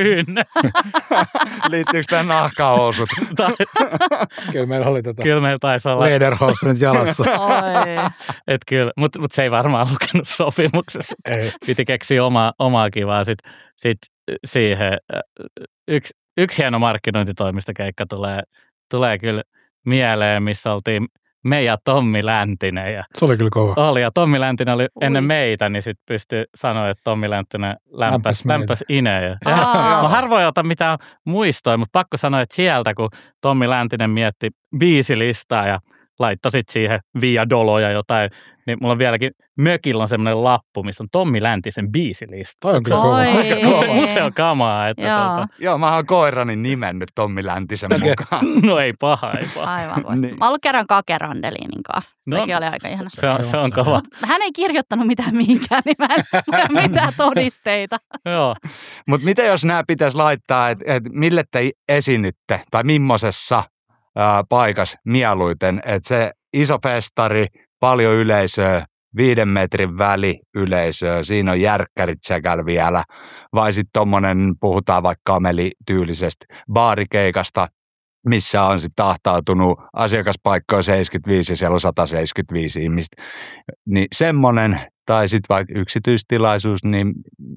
tämä nahkahousut? Kyllä meillä oli Kyllä meillä taisi olla. Lederhouse nyt jalassa. Että kyllä, mutta se ei varmaan lukenut sopimuksessa. Ei. Piti keksiä omaa kivaa. Sit siihen yksi hieno markkinointitoimistokeikka tulee kyllä mieleen, missä oltiin me ja Tommi Läntinen. Ja se oli kyllä kova. Oli, ja Tommi Läntinen oli ennen meitä, niin sitten pystyi sanoa, että Tommi Läntinen lämpäs Ineen. Mä harvoin ota mitään muistoja, mutta pakko sanoa, että sieltä, kun Tommi Läntinen mietti biisilistaa ja laittoi sitten siihen Via Doloja jotain, niin mulla on vieläkin mökillä on semmoinen lappu, missä on Tommi Läntisen biisilista. Toi on kyllä kova. Museokamaa. Joo, mä oon koirani nimennyt Tommi Läntisen mukaan. No ei paha. Aivan vasta. Niin. Mä oon ollut kerran Kake Randelinin kanssa. Sekin oli aika ihana. Se on kova. Hän ei kirjoittanut mitään mihinkään, niin mä en ole mitään todisteita. Joo. Mutta mitä jos nämä pitäisi laittaa, että mille te esiinnytte tai millaisessa paikassa mieluiten, että se iso festari, paljon yleisöä, 5 metrin väli yleisöä, siinä on järkkärit sekällä vielä, vai sitten tuommoinen, puhutaan vaikka Ameli-tyylisestä baarikeikasta, missä on sitten ahtautunut asiakaspaikkoja 75 ja siellä on 175 ihmistä. Niin semmoinen, tai sitten vaikka yksityistilaisuus, niin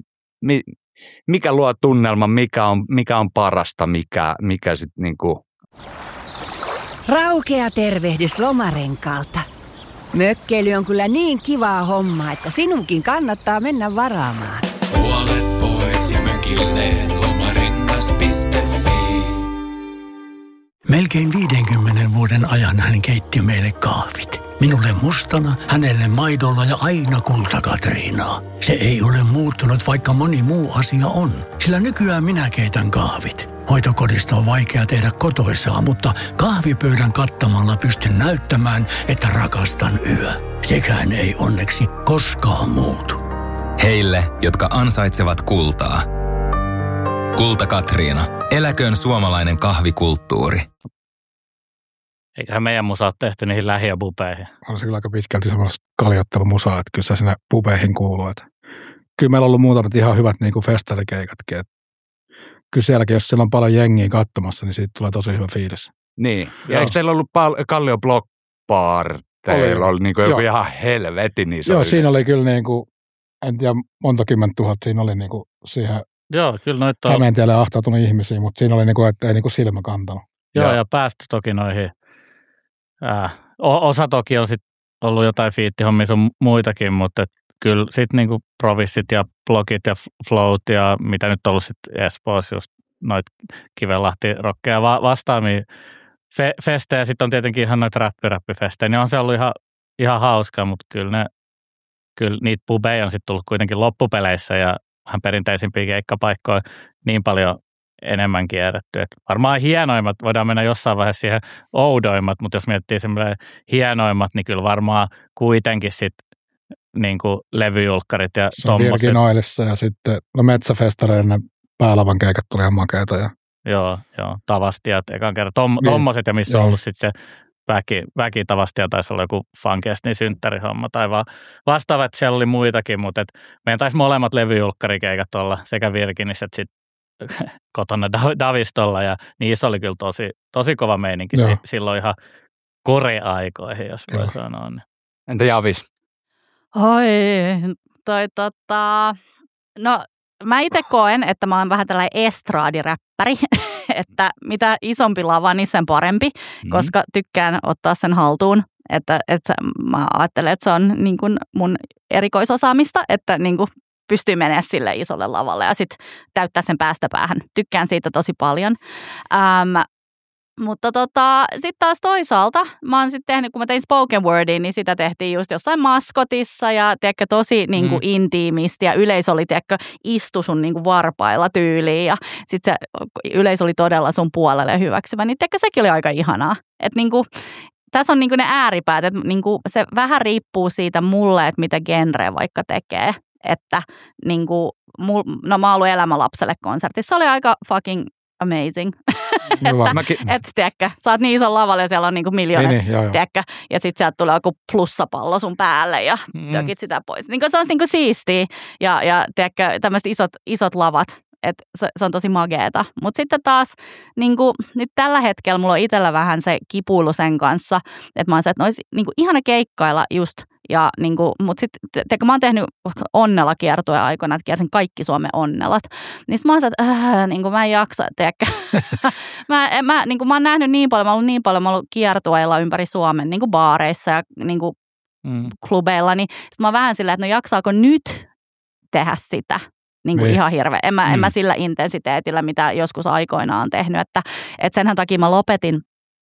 mikä luo tunnelman, mikä on parasta, mikä sitten niinku... Raukea tervehdys Lomarenkaalta. Mökkeily on kyllä niin kivaa hommaa, että sinunkin kannattaa mennä varaamaan. Puolet pois ja mökille lomarengas.fi. Melkein 50 vuoden ajan hän keitti meille kahvit. Minulle mustana, hänelle maidolla ja aina kulta-Katriinaa. Se ei ole muuttunut, vaikka moni muu asia on. Sillä nykyään minä keitän kahvit. Hoitokodista on vaikea tehdä kotoisaa, mutta kahvipöydän kattamalla pystyn näyttämään, että rakastan yö. Sekään ei onneksi koskaan muutu. Heille, jotka ansaitsevat kultaa. Kulta-Katriina. Eläköön suomalainen kahvikulttuuri. Eiköhän meidän musa ole tehty niihin lähi- ja pubeihin. On se kyllä aika pitkälti semmoista kaljottelumusaa, että kyllä se sinne pubeihin kuuluu. Että kyllä meillä on ollut muutamat ihan hyvät niin kuin festarikeikatkin. Kyllä sielläkin, jos siellä on paljon jengiä katsomassa, niin siitä tulee tosi hyvä fiilis. Niin. Ja eikö teillä ollut Kallio Block Bar? Teillä oli niin kuin joku ihan helvetin iso. Joo, siinä oli kyllä niin kuin, en tiedä monta kymmentuhatta, siinä oli niin kuin siihen Hämeentielle ahtautunut ihmisiä, mutta siinä oli niin kuin, että ei niin kuin silmä kantanut. Joo, ja päästy toki noihin. Osa toki on sitten ollut jotain fiittihommia sun muitakin, mutta kyllä sitten niinku Provissit ja Blogit ja Float ja mitä nyt on ollut sitten Espoossa just noita Kivenlahti-rokkeja vastaamia festejä. Sitten on tietenkin ihan noita räppifestejä, niin on se ollut ihan hauskaa, mutta kyllä niitä pubeja on sitten tullut kuitenkin loppupeleissä ja vähän perinteisimpiä keikkapaikkoja niin paljon enemmän kierretty. Et varmaan hienoimmat, voidaan mennä jossain vaiheessa siihen oudoimmat, mutta jos miettii semmoinen hienoimmat, niin kyllä varmaan kuitenkin sitten niin kuin levyjulkkarit ja tommoset. Virginoilissa ja sitten Metsäfestareiden päälavan keikat tuli ihan makeita. Joo, Tavastiat ekan kerran. Tommoset ja missä on ollut sitten se väki Tavastia taisi olla joku Funkestin synttärihomma tai vastaava, että siellä oli muitakin, mutta meidän taisi molemmat levyjulkkarikeikat olla sekä Virginissä että sitten kotona Davistolla ja niissä oli kyllä tosi kova meininki silloin ihan koreaikoihin, jos voi sanoa. Niin. Entä Javis? No mä itse koen, että mä oon vähän tällainen estraadiräppäri, että mitä isompi lava, niin sen parempi, koska tykkään ottaa sen haltuun. Mä ajattelen, että se on niin kuin mun erikoisosaamista, että niin kuin pystyy menemään sille isolle lavalle ja sitten täyttää sen päästä päähän. Tykkään siitä tosi paljon. Mutta sitten taas toisaalta, mä oon sitten tehnyt, kun mä tein spoken wordia, niin sitä tehtiin just jossain maskotissa ja tiedätkö, tosi niin kuin intiimisti ja yleisö oli, tiedätkö, istu sun niin kuin varpailla tyyliin ja sitten se yleisö oli todella sun puolelle hyväksyvä, niin tiedätkö, sekin oli aika ihanaa. Että niin kuin, tässä on niin kuin ne ääripäät, että niin kuin se vähän riippuu siitä mulle, että mitä genre vaikka tekee. Että niin kuin, mä oon ollut Elämä lapselle -konsertissa. Se oli aika fucking amazing. Että tiedätkö, sä oot niin ison lavalla ja siellä on niinku miljoonet, tiedätkö, ja sit sieltä tulee joku plussapallo sun päälle ja tökit sitä pois. Niin se on niinku siistiä ja tiedätkö, tämmöiset isot lavat. Että se on tosi mageeta. Mutta sitten taas niinku, nyt tällä hetkellä mulla on itsellä vähän se kipuilu sen kanssa, että mä oon se, että olisi niinku ihana keikkailla just. Ja niinku, mutta sitten mä oon tehnyt onnella-kiertueen aikoina, että kiersin kaikki Suomen onnelat. Niin sit mä oon se, että niinku mä en jaksa, tiedäkö. mä oon nähnyt niin paljon, mä oon ollut kiertueilla ympäri Suomen, niinku baareissa ja niinku klubeilla. Niin sit mä oon vähän silleen, että no jaksaako nyt tehdä sitä? Niin kuin ihan hirveä. En mä sillä intensiteetillä, mitä joskus aikoinaan on tehnyt. Että senhän takia mä lopetin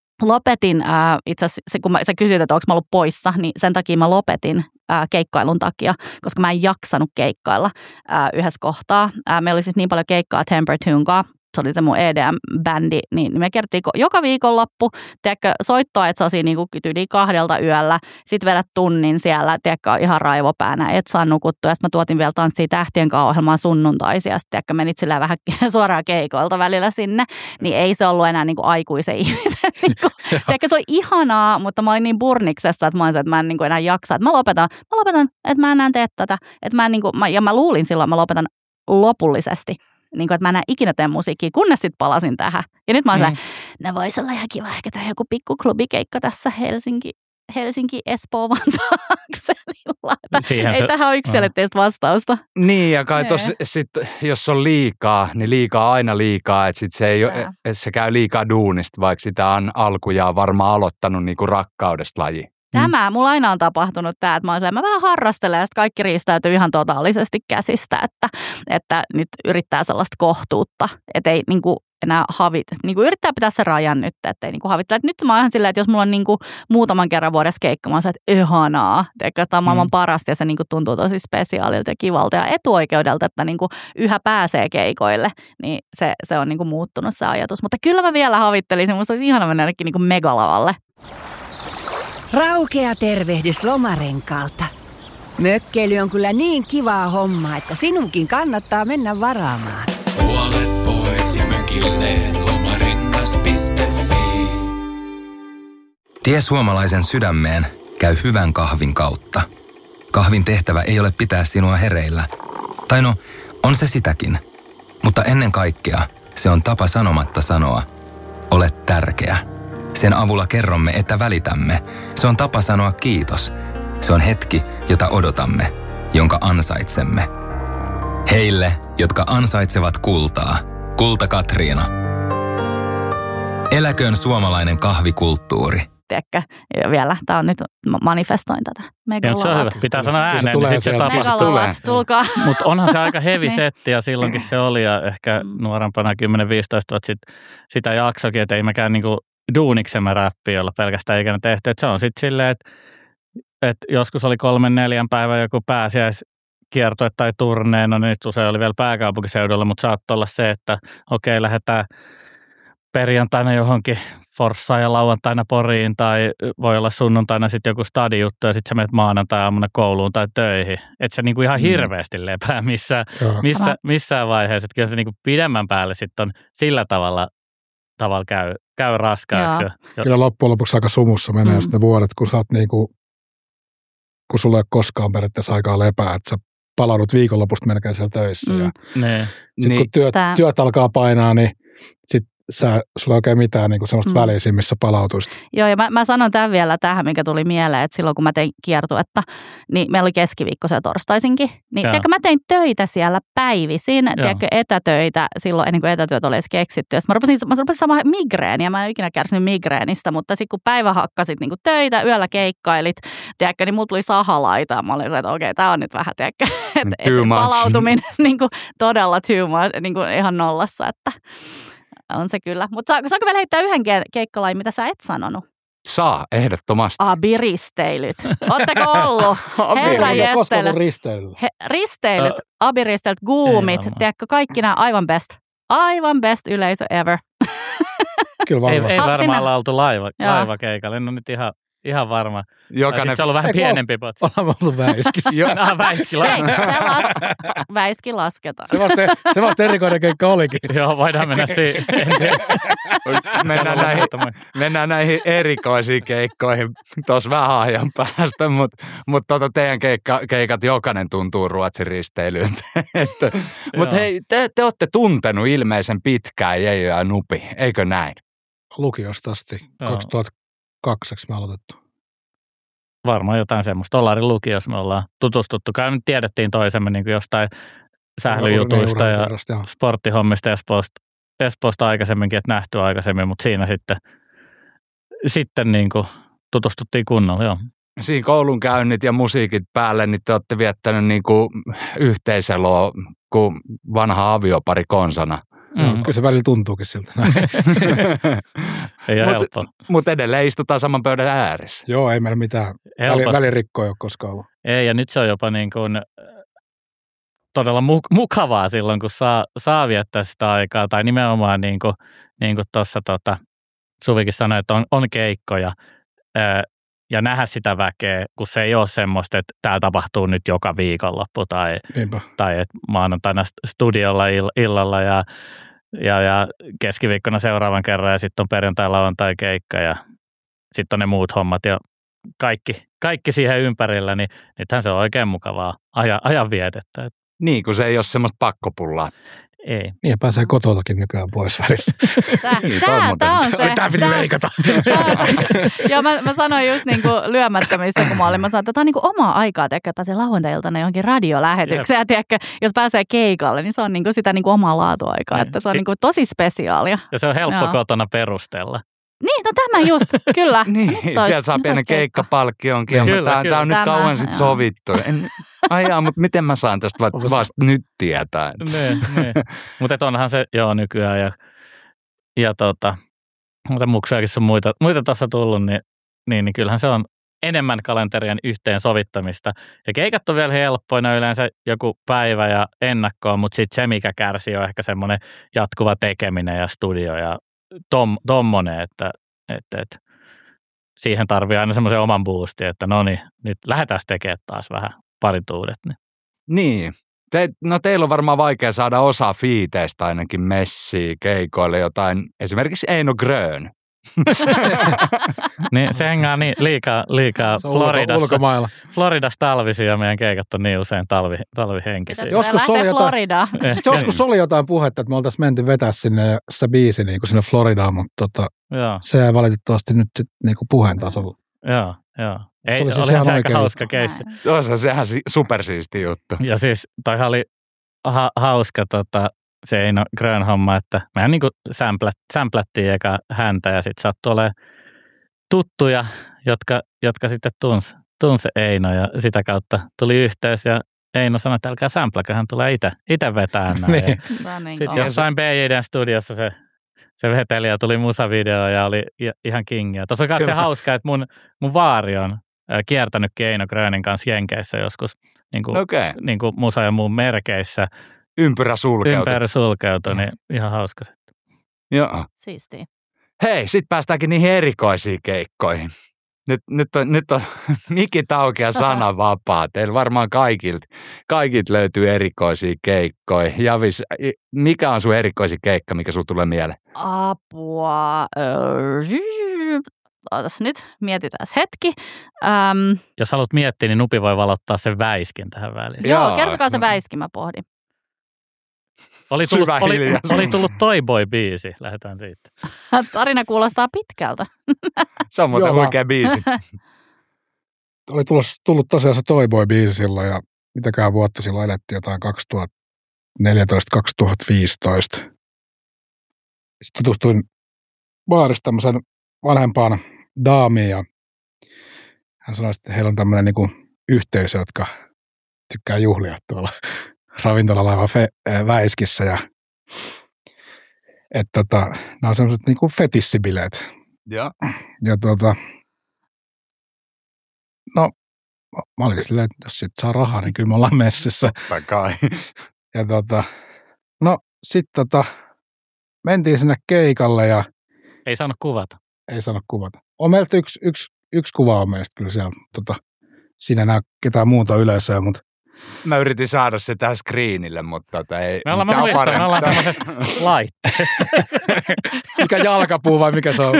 itse asiassa, kun sä kysyit, että onko mä ollut poissa, niin sen takia mä lopetin keikkailun takia, koska mä en jaksanut keikkailla yhdessä kohtaa. Meillä oli siis niin paljon keikkaa Temper Tunkaa. Se oli se mun EDM-bändi, niin me kerttiin joka viikonloppu, tiedätkö, soittoa, että sä oot niin yli 2 yöllä, sit vedät tunnin siellä, tiedätkö, ihan raivopäänä, et saa nukuttua, ja sitten mä tuotin vielä Tanssii tähtien kanssa -ohjelmaa sunnuntaisin, ja sitten tiedätkö, menit silleen vähän suoraan keikoilta välillä sinne, niin ei se ollut enää niin kuin aikuisen ihmisen, niin kuin, tiedätkö, se oli ihanaa, mutta mä olin niin burniksessa, että mä olin se, että mä en niin kuin enää jaksa, että mä lopetan, että mä enää tee tätä, että mä en niin kuin, ja mä luulin silloin, että mä lopetan lopullisesti. Niin kuin, että mä enää ikinä teen musiikkia, kunnes sitten palasin tähän. Ja nyt mä oon silleen, no voisi olla ihan kiva ehkä tehdä joku pikku klubikeikka tässä Helsinki, Espoo, Vantaa-akselilla. Ei tähän ole yksilöllistä vastausta. Niin, ja kai tossa sitten, jos on liikaa, niin liikaa aina liikaa, että sitten se käy liikaa duunista, vaikka sitä on alkujaan varmaan aloittanut niinku rakkaudesta laji. Mulla aina on tapahtunut tämä, että mä vähän harrastelen ja sitten kaikki riistäytyy ihan totaalisesti käsistä, että nyt yrittää sellaista kohtuutta, että ei niinku enää yrittää pitää se rajan nyt, että ei niinku havittele. Nyt mä oon ihan silleen, että jos mulla on niinku muutaman kerran vuodessa keikka, mä oon se, että ihanaa, tämä on maailman parasta ja se niinku tuntuu tosi spesiaalilta ja kivalta ja etuoikeudelta, että niinku yhä pääsee keikoille, niin se on niinku muuttunut se ajatus. Mutta kyllä mä vielä havittelisin, musta olisi ihana mennä jonnekin niinku megalavalle. Raukea tervehdys Lomarenkaalta. Mökkeily on kyllä niin kivaa hommaa, että sinunkin kannattaa mennä varaamaan. Puolet pois ja mökilleen lomarengas.fi. Tie suomalaisen sydämeen käy hyvän kahvin kautta. Kahvin tehtävä ei ole pitää sinua hereillä. Tai no, on se sitäkin. Mutta ennen kaikkea se on tapa sanomatta sanoa, olet tärkeä. Sen avulla kerromme, että välitämme. Se on tapa sanoa kiitos. Se on hetki, jota odotamme, jonka ansaitsemme. Heille, jotka ansaitsevat kultaa. Kulta Katriina. Eläköön suomalainen kahvikulttuuri. Tiedätkö, ja vielä, tämä on nyt, manifestoin tätä. Megalavat. Se on hyvä, pitää sanoa ääneen, niin sitten se tapa tulee. Tulkaa. Mutta onhan se aika heavy setti ja silloinkin se oli ja ehkä nuorempana 10-15 vuotta sitä jaksokin, että ei mekään niinku duuniksemme räppiä olla pelkästään ikinä tehty. Et se on sitten silleen, että joskus oli 3-4 päivän joku pääsiäiskiertue tai turneen, no nyt usein oli vielä pääkaupunkiseudulla, mutta saattoi olla se, että okei, lähdetään perjantaina johonkin Forssaan ja lauantaina Poriin tai voi olla sunnuntaina sitten joku stadijuttu ja sitten sä menet maanantai-aamuna kouluun tai töihin. Että se niinku ihan hirveästi lepää missään vaiheessa. Että kyllä se niinku pidemmän päälle sitten on sillä tavalla käy raskaaksi. Kyllä loppujen lopuksi aika sumussa menee sitten ne vuodet, kun sä oot niinku, kun sulla ei ole koskaan periaatteessa aikaa lepää, että sä palaudut viikonlopusta melkein siellä töissä. Ja sitten kun työt alkaa painaa, niin sulla ei oikein mitään niin semmoista väliä siinä, missä palautuisit. Joo, ja mä sanon tämän vielä tähän, mikä tuli mieleen, että silloin kun mä tein kiertuetta, niin meillä oli keskiviikkoisia torstaisinkin. Niin tiedätkö, mä tein töitä siellä päivisin, tiedätkö, etätöitä silloin ennen kuin etätyöt oli edes keksitty. Mä rupesin saamaan migreeniä, mä en ikinä kärsinyt migreenistä, mutta sitten kun päivä hakkasit niin kuin töitä, yöllä keikkailit, tiedätkö, niin mut tuli sahalaita. Mä olin että okei, tää on nyt vähän, tiedätkö, että palautuminen niin kuin todella too much, niin kuin ihan nollassa, että on se kyllä. Mutta saanko vielä heittää yhden keikkalain, mitä sä et sanonut? Saa, ehdottomasti. Abiristeilyt. Ootteko ollut? Herra jestely. Risteilyt, abiristeilyt, guumit. Tiedätkö, kaikki nämä aivan best yleisö ever. Kyllä varmaan. Ei varmaan olla oltu laivakeikalla. En ole nyt ihan Ihan varma. Jokainen... Se on ollut vähän pienempi potsi. Ollaan oltu Väiskissä. Väiski lasketaan. Se vasta erikoinen keikka olikin. Joo, voidaan mennä siihen. Mennään näihin erikoisiin keikkoihin tuossa vähän ajan päästä, mutta teidän keikat jokainen tuntuu Ruotsin risteilyyn. Mutta hei, te olette tuntenut ilmeisen pitkään Jeijo ja Nupi, eikö näin? Lukiosta asti. 2002 me aloitettu. Varmaan jotain semmoista. Ollarin lukiossa me ollaan tutustuttu. Kai nyt tiedettiin toisemme niin kuin jostain sählyjutuista ja sporttihommista Espoosta aikaisemminkin, että nähty aikaisemmin, mutta siinä sitten niin kuin tutustuttiin kunnolla, joo. Siinä koulunkäynnit ja musiikit päälle, niin te olette viettänyt niin kuin yhteiseloa kuin vanha aviopari konsana. Kyllä se välillä tuntuukin siltä. Ei ole helppoa. Mutta edelleen istutaan saman pöydän ääressä. Joo, ei meillä mitään välirikkoa ole koskaan ollut. Ei, ja nyt se on jopa niin kuin todella mukavaa silloin, kun saa viettää sitä aikaa. Tai nimenomaan niin kuin tuossa Suvikin sanoi, että on keikkoja ja nähdä sitä väkeä, kun se ei ole semmoista, että tämä tapahtuu nyt joka viikonloppu tai että maanantaina studiolla illalla ja keskiviikkona seuraavan kerran ja sitten on perjantai-lauantai keikka ja sitten on ne muut hommat ja kaikki siihen ympärillä, niin nythän se on oikein mukavaa ajanvietettä. Niin, kun se ei ole semmoista pakkopullaa. Ei. Niin, pääsee kototakin nykyään pois välillä. Tämä on se. Tämä piti leikata. Joo, mä sanoin just niin kuin lyömättömissä, kun mä sanoin, että tämä on niin kuin omaa aikaa, että pääsee lauantai-iltana johonkin radiolähetykseen. Jos pääsee keikalle, niin se on niin kuin sitä niin kuin omaa laatuaikaa. Että se on niin kuin tosi spesiaalia. Ja se on helppo kotona perustella. Niin, no tämä just, kyllä. Niin, sieltä saa pienen keikkapalkkionkin, mutta tämä on nyt kauan sitten sovittu. Mutta miten mä saan tästä vasta nyt tietää? Niin. Mutta onhan se nykyään mutta muksujakin on muita tässä tullut, niin kyllähän se on enemmän kalenterien yhteensovittamista. Ja keikat on vielä helppoina yleensä joku päivä ja ennakkoon, mutta sitten se, mikä kärsii, on ehkä semmoinen jatkuva tekeminen ja studio ja tommonen, että siihen tarvii aina semmoisen oman boostin, että no niin, nyt lähdetään tekemään taas vähän parituudet. Niin. Teillä on varmaan vaikea saada osa fiiteistä ainakin messiä, keikoille jotain, esimerkiksi Eino Grön. Niin, se hengaa niin liikaa Floridassa. Ulkomailla. Floridassa talvisia ja meidän keikat on niin usein talvihenkisiä. Joskus oli jotain puhetta, että me oltaisiin menty vetää sinne se biisi niin kuin sinne Floridaan, mutta se jäi valitettavasti nyt niin kuin puheen tasolla. Joo. Ei, olihan se aika hauska keissi. Sehän supersiisti juttu. Ja siis toihan oli hauska se Eino Grön homma, että mehän niinku sämplättiin eka häntä ja sitten sattui olemaan tuttuja, jotka sitten tunsi Eino ja sitä kautta tuli yhteys ja Eino sanoi, että älkää sämpläkö, hän tulee itse vetää näin. Sitten jossain BJ:n studiossa se veteli ja tuli musavideo ja oli ihan kingia. Tuossa on myös se hauska, että mun vaari on kiertänytkin Eino Grönin kanssa Jenkeissä joskus niin kuin musa ja muun merkeissä. Ympyrä sulkeutui, niin ihan hauska. Joo. Siistiä. Hei, sit päästäänkin niihin erikoisiin keikkoihin. Nyt on mikit auki ja sana vapaa. Teillä varmaan kaikilta löytyy erikoisia keikkoja. Javis, mikä on sun erikoisin keikka, mikä sun tulee mieleen? Apua. Ootas nyt, mietitään hetki. Jos haluat miettiä, niin Nupi voi valottaa sen väiskin tähän väliin. Joo, kertokaa se väiski, mä pohdin. Oli tullut Toy Boy-biisi, lähdetään siitä. Tarina kuulostaa pitkältä. Se on muuten huikea biisi. Oli tullut tosiaan se Toy Boy-biisi silloin ja mitäkään vuotta silloin elettiin jotain 2014-2015. Sitten tutustuin baarissa tämmöisen vanhempaan daamiin ja hän sanoi, että heillä on tämmöinen niin kuin yhteisö, jotka tykkää juhlia tuolla ravintolalaiva Väiskissä ja että nämä on semmoiset niin kuin fetissibileet. Ja no mä olin silleen, että jos sit saa rahaa, niin kyllä me ollaan messissä. Takai. Ja no sit mentiin sinne keikalle ja ei saanut kuvata. On meiltä yksi yksi kuva on meistä kyllä siellä. Siinä ei näe ketään muuta yleisöä, mutta mä yritin saada se tähän screenille, mutta ei. Me ollaan semmoisessa laitteessa. Mikä jalkapuu vai mikä se on?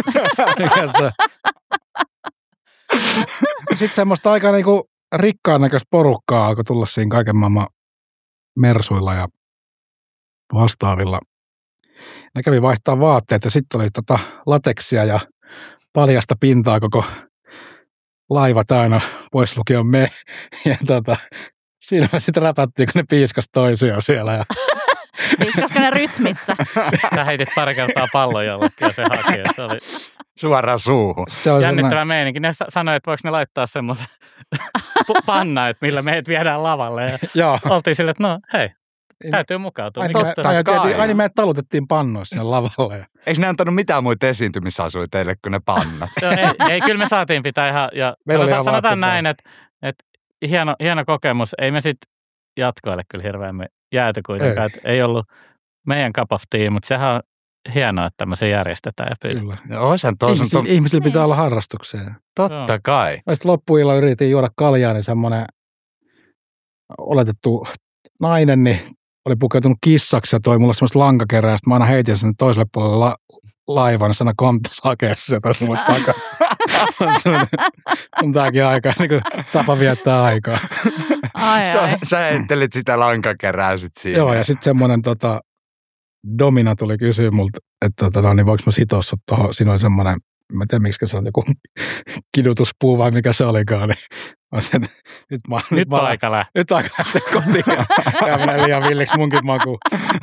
Sitten semmoista aika niinku rikkaan näköistä porukkaa alkoi tulla siinä kaiken maailman mersuilla ja vastaavilla. Ne kävi vaihtaa vaatteet ja sitten oli lateksia ja paljasta pintaa koko laiva täynnä, pois lukien me. Ja siinä me sitten räpättiin, kun ne piiskas toisiaan siellä. Ja piiskasko ne rytmissä? Sä heitit pari kertaa pallon jollekin ja se haki. Se oli suoraan suuhun. Jännittävä meininki. Ne sanoi, että voiko ne laittaa semmoisen panna, että millä meidät viedään lavalle. Ja oltiin silleen, että no hei, täytyy mukautua. Aina meidät talutettiin pannoissa siellä lavalle. Eikö ne antanut mitään muita esiintymisasuja teille kuin ne pannat? ei, kyllä me saatiin pitää ihan. Ja sanotaan näin, että hieno kokemus. Ei me sitten jatkoille kyllä hirveän jääty kuitenkaan. Ei ollut meidän cup of tea, mutta sehän on hienoa, että tämmöisen järjestetään ja pyydetään. Ihmisillä pitää olla harrastuksia. Totta kai. Sitten loppuilla yritin juoda kaljaa, niin semmoinen oletettu nainen niin oli pukeutunut kissaksi ja toi mulle semmoista lankakerää. Ja sitten mä aina heitin sen toiselle puolelle laivan ja sana kontas hakeessa ja toiselle mulle takaisin. On tääkin aika, niin kuin tapa viettää aikaa. Sä heittelit sitä lankakerää sit siinä. Joo, ja sitten semmoinen Domina tuli kysyä multa, että niin voiko mä sitoa sut tohon. Siinä oli semmoinen, mä en tiedä miksi se on joku kidutuspuu vai mikä se olikaan. Niin nyt on aika lähteä. Nyt on aika lähteä kotiin ja menee liian villiksi munkin makuun.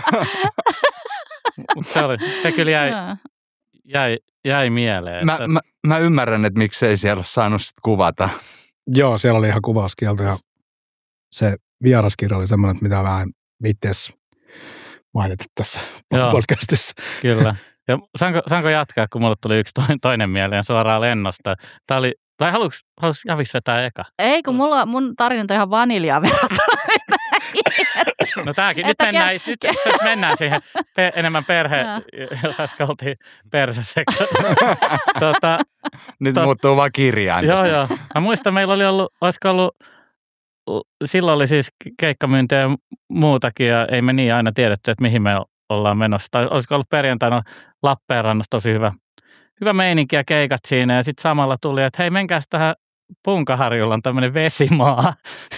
Se kyllä jäi mieleen. Mä ymmärrän, että miksei siellä ole saanut sit kuvata. Joo, siellä oli ihan kuvauskielto ja se vieraskirja oli semmoinen, että mitä vähän viitteessä mainita tässä podcastissa. Kyllä. Ja saanko jatkaa, kun mulle tuli yksi toinen mieleen suoraan lennosta. Tää oli, tai haluatko Javis vetää eka? Ei, kun mun tarinat on ihan vaniljaa verrattuna. No tääkin, nyt mennään siihen enemmän jos äsken oltiin perseseksi. Nyt muuttuu vaan kirjaan. Joo. Mä muistan, meillä oli olisiko ollut, silloin oli siis keikkamyyntiä ja muutakin ja ei me niin aina tiedetty, että mihin me ollaan menossa. Tai olisiko ollut perjantaina Lappeenrannassa tosi hyvä meininki ja keikat siinä ja sitten samalla tuli, että hei menkääs tähän Punkaharjulla on tämmöinen vesimaa.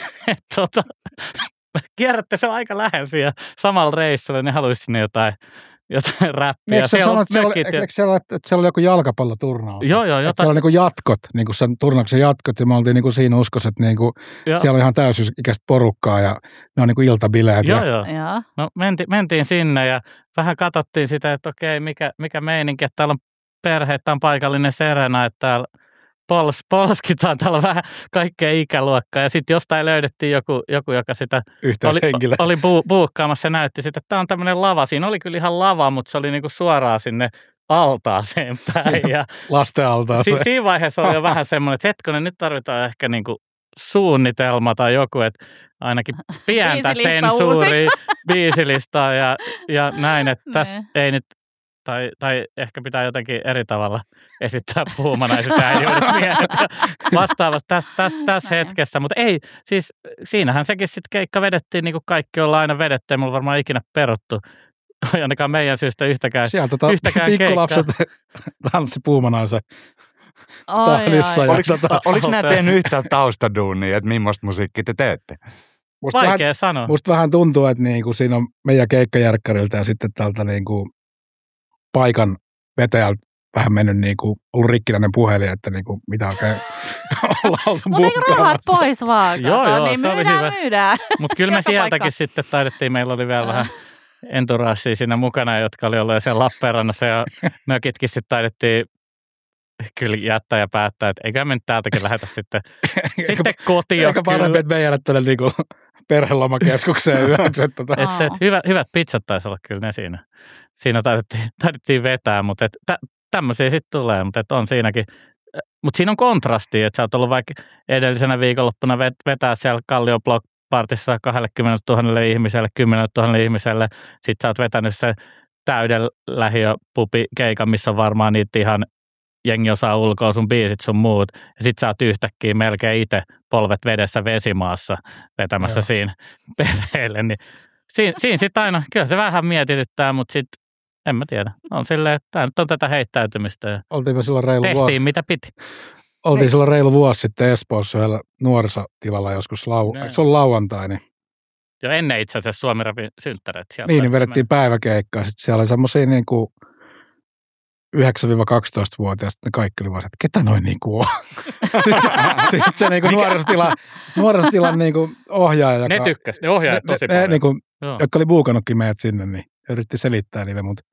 Kierrätte se on aika lähellä ja samalla reissulla, niin haluaisi sinne jotain räppiä. Eikö sä sanoa, että siellä oli joku jalkapalloturnaus? Joo. Siellä oli niinku jatkot, niinku sen turnauksen jatkot, ja me oltiin niinku siinä uskossa, että niinku siellä oli ihan täysikäistä porukkaa, ja ne on niinku iltabileet. Joo. No mentiin sinne, ja vähän katsottiin sitä, että okei, mikä meininki, että täällä on perhe, että on paikallinen Serena, että täällä polskitaan, täällä on vähän kaikkea ikäluokkaa ja sitten jostain löydettiin joku joka sitä oli buukkaamassa ja näytti sitä, että tämä on tämmöinen lava. Siinä oli kyllä ihan lava, mutta se oli niinku suoraan sinne altaaseen päin. Ja lasten altaaseen. Siinä vaiheessa oli jo vähän semmoinen, että hetkonen, nyt tarvitaan ehkä niinku suunnitelma tai joku, että ainakin pientä sensuuria, biisilistaa ja näin, että tässä ei nyt tai ehkä pitää jotenkin eri tavalla esittää puhumana ja sitä ei joudu mieltä vastaavasti tässä hetkessä. Mutta ei, siis siinähän sekin sitten keikka vedettiin, niin kuin kaikki ollaan aina vedetty. Ei mulla varmaan ikinä peruttu, ainakaan meidän syystä yhtäkään keikkaa. Pikkulapset tanssi puumanaisen tahdissa. Oliko nämä tehnyt yhtään taustaduunia, että millaista musiikkia te teette? Vaikea sanoa. Musta vähän tuntuu, että niinku siinä on meidän keikkajärkkäriltä ja sitten tältä niinku paikan vetäjältä vähän mennyt niinku, ollut rikkinäinen puhelin, että niinku, mitä oikein ollaan oltu buukkaamassa. Mutta rahat pois vaan. Joo, niin se oli hyvä. Myydään. Mutta kyllä me sieltäkin sitten taidettiin, meillä oli vielä vähän entouraassia siinä mukana, jotka oli ollut siellä Lappeenrannassa ja mökitkin sitten taidettiin kyllä jättää ja päättää, että eikä me nyt täältäkin lähetä sitten kotiin. Eikä parempi, että me ei jäädä tänne niinku perhelomakeskukseen yöksi. Hyvät pizzat taisi olla kyllä ne siinä. Siinä taidettiin vetää, mutta tämmöisiä sitten tulee, mutta on siinäkin. Mutta siinä on kontrasti, että sä oot ollut vaikka edellisenä viikonloppuna vetää siellä Kallion Block Partissa 20 000 ihmiselle, 10 000 ihmiselle. Sitten sä oot vetänyt se täyden lähiöpubi-keikan, missä on varmaan niitä ihan jengi osaa ulkoa sun biisit sun muut, ja sit sä oot yhtäkkiä melkein itse polvet vedessä vesimaassa vetämässä siinä perheelle, niin siinä sit aina, kyllä se vähän mietityttää, mutta sit en mä tiedä. On silleen, että tää nyt on tätä heittäytymistä ja tehtiin mitä piti. Oltiin silloin reilu vuosi sitten Espoossa yhdellä nuorisotilalla joskus, se on lauantai, niin jo ennen itse asiassa Suomi Rapin synttäreet. Niin vedettiin päiväkeikkaa. Sitten siellä oli semmoisia niin kuin 9-12-vuotiaista, ne kaikki oli vaan, että ketä noin niin kuin on? Sitten se niin kuin nuorisotilan niin kuin ohjaaja. Ne tykkäsi, ne ohjaajat tosi paljon. Niin kuin, jotka oli buukannutkin meidät sinne, niin yritti selittää niille, mutta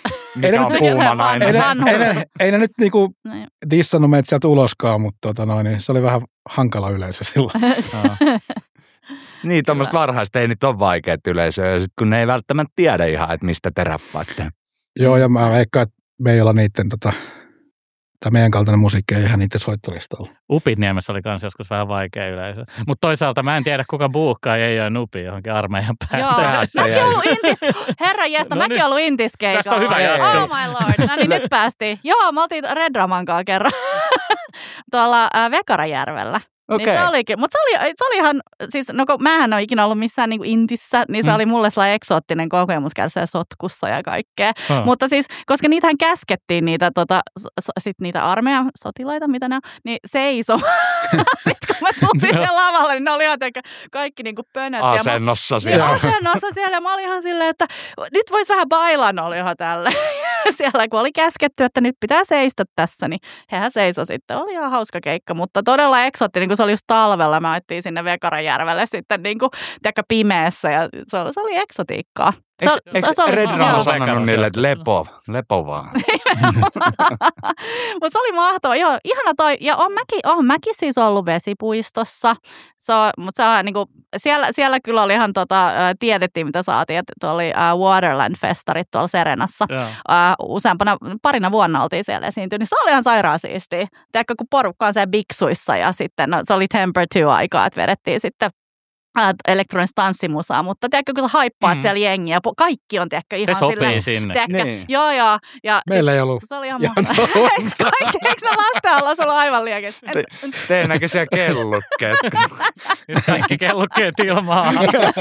ei ne nyt niinku dissannut meitä sieltä uloskaan, mutta niin se oli vähän hankala yleisö silloin. Niin, tuommoista varhaisteinit on vaikeat yleisöä, ja sitten kun ne ei välttämättä tiedä ihan, että mistä te rappaatte. Joo, ja mä veikkaan, että me ei olla niiden, tai meidän kaltainen musiikki ei ihan niiden soittolistalla. Upinniemessä oli kans joskus vähän vaikea yleisö. Mutta toisaalta mä en tiedä, kuka buukkaa ei ole Upi johonkin armeijan päälle. Joo, mäkin ollut herra jästä, mäkin ollut intiskeikalla. Tästä on hyvä jatko. Oh my lord, no niin nyt päästiin. Joo, me oltiin Red Draman kanssa kerran tuolla Vekarajärvellä. Okei. Niin se olikin, mutta se oli ihan, siis no kun mähän en ole ikinä ollut missään niinku intissä, niin se oli mulle sellainen eksoottinen kokemus käydä siellä sotkussa ja kaikkea. Mutta siis, koska niitähän käskettiin niitä, sit niitä armeijan sotilaita, mitä ne on, niin seiso. Sitten kun mä tultiin siellä lavalle, niin ne oli ihan kaikki niinku pönöt. Asennossa siellä. Asennossa siellä. Mä olin ihan silleen, että nyt vois vähän bailan, oli ihan tällä. Siellä kun oli käsketty, että nyt pitää seistä tässä, niin hehän seisoi sitten. Oli ihan hauska keikka, mutta todella eksoottinen, kun se oli just talvella. Mä ajettiin sinne Vekarajärvelle sitten niin kuin pimeässä ja se oli eksotiikkaa. Eikö Red Drama sanonut niille, että lepo vaan? Mutta se oli mahtava. Joo, ihana toi. Ja on mäkin siis ollut vesipuistossa. Mutta se on niinku, siellä kyllä oli ihan tiedettiin mitä saatiin. Että tuo oli Waterland-festarit tuolla Serenassa. Parina vuonna oltiin siellä esiintynyt. Niin se oli ihan sairaan siistiä. Tiedätkö, kun porukka on siellä biksuissa ja sitten se oli Temper 2-aikaa, että vedettiin sitten elektronista tanssimusaa, mutta tiedätkö, kun sä haippaat siellä jengiä, kaikki on tiedätkö ihan silleen. Se sopii sinne. Tiedätkö, niin. Joo. Ja meillä ei ollut. Se oli ihan mahtavaa. Eikö se lasten alla, se oli aivan liekin. Teidän näköisiä kellukkeet. Kaikki kellukkeet ilmaan.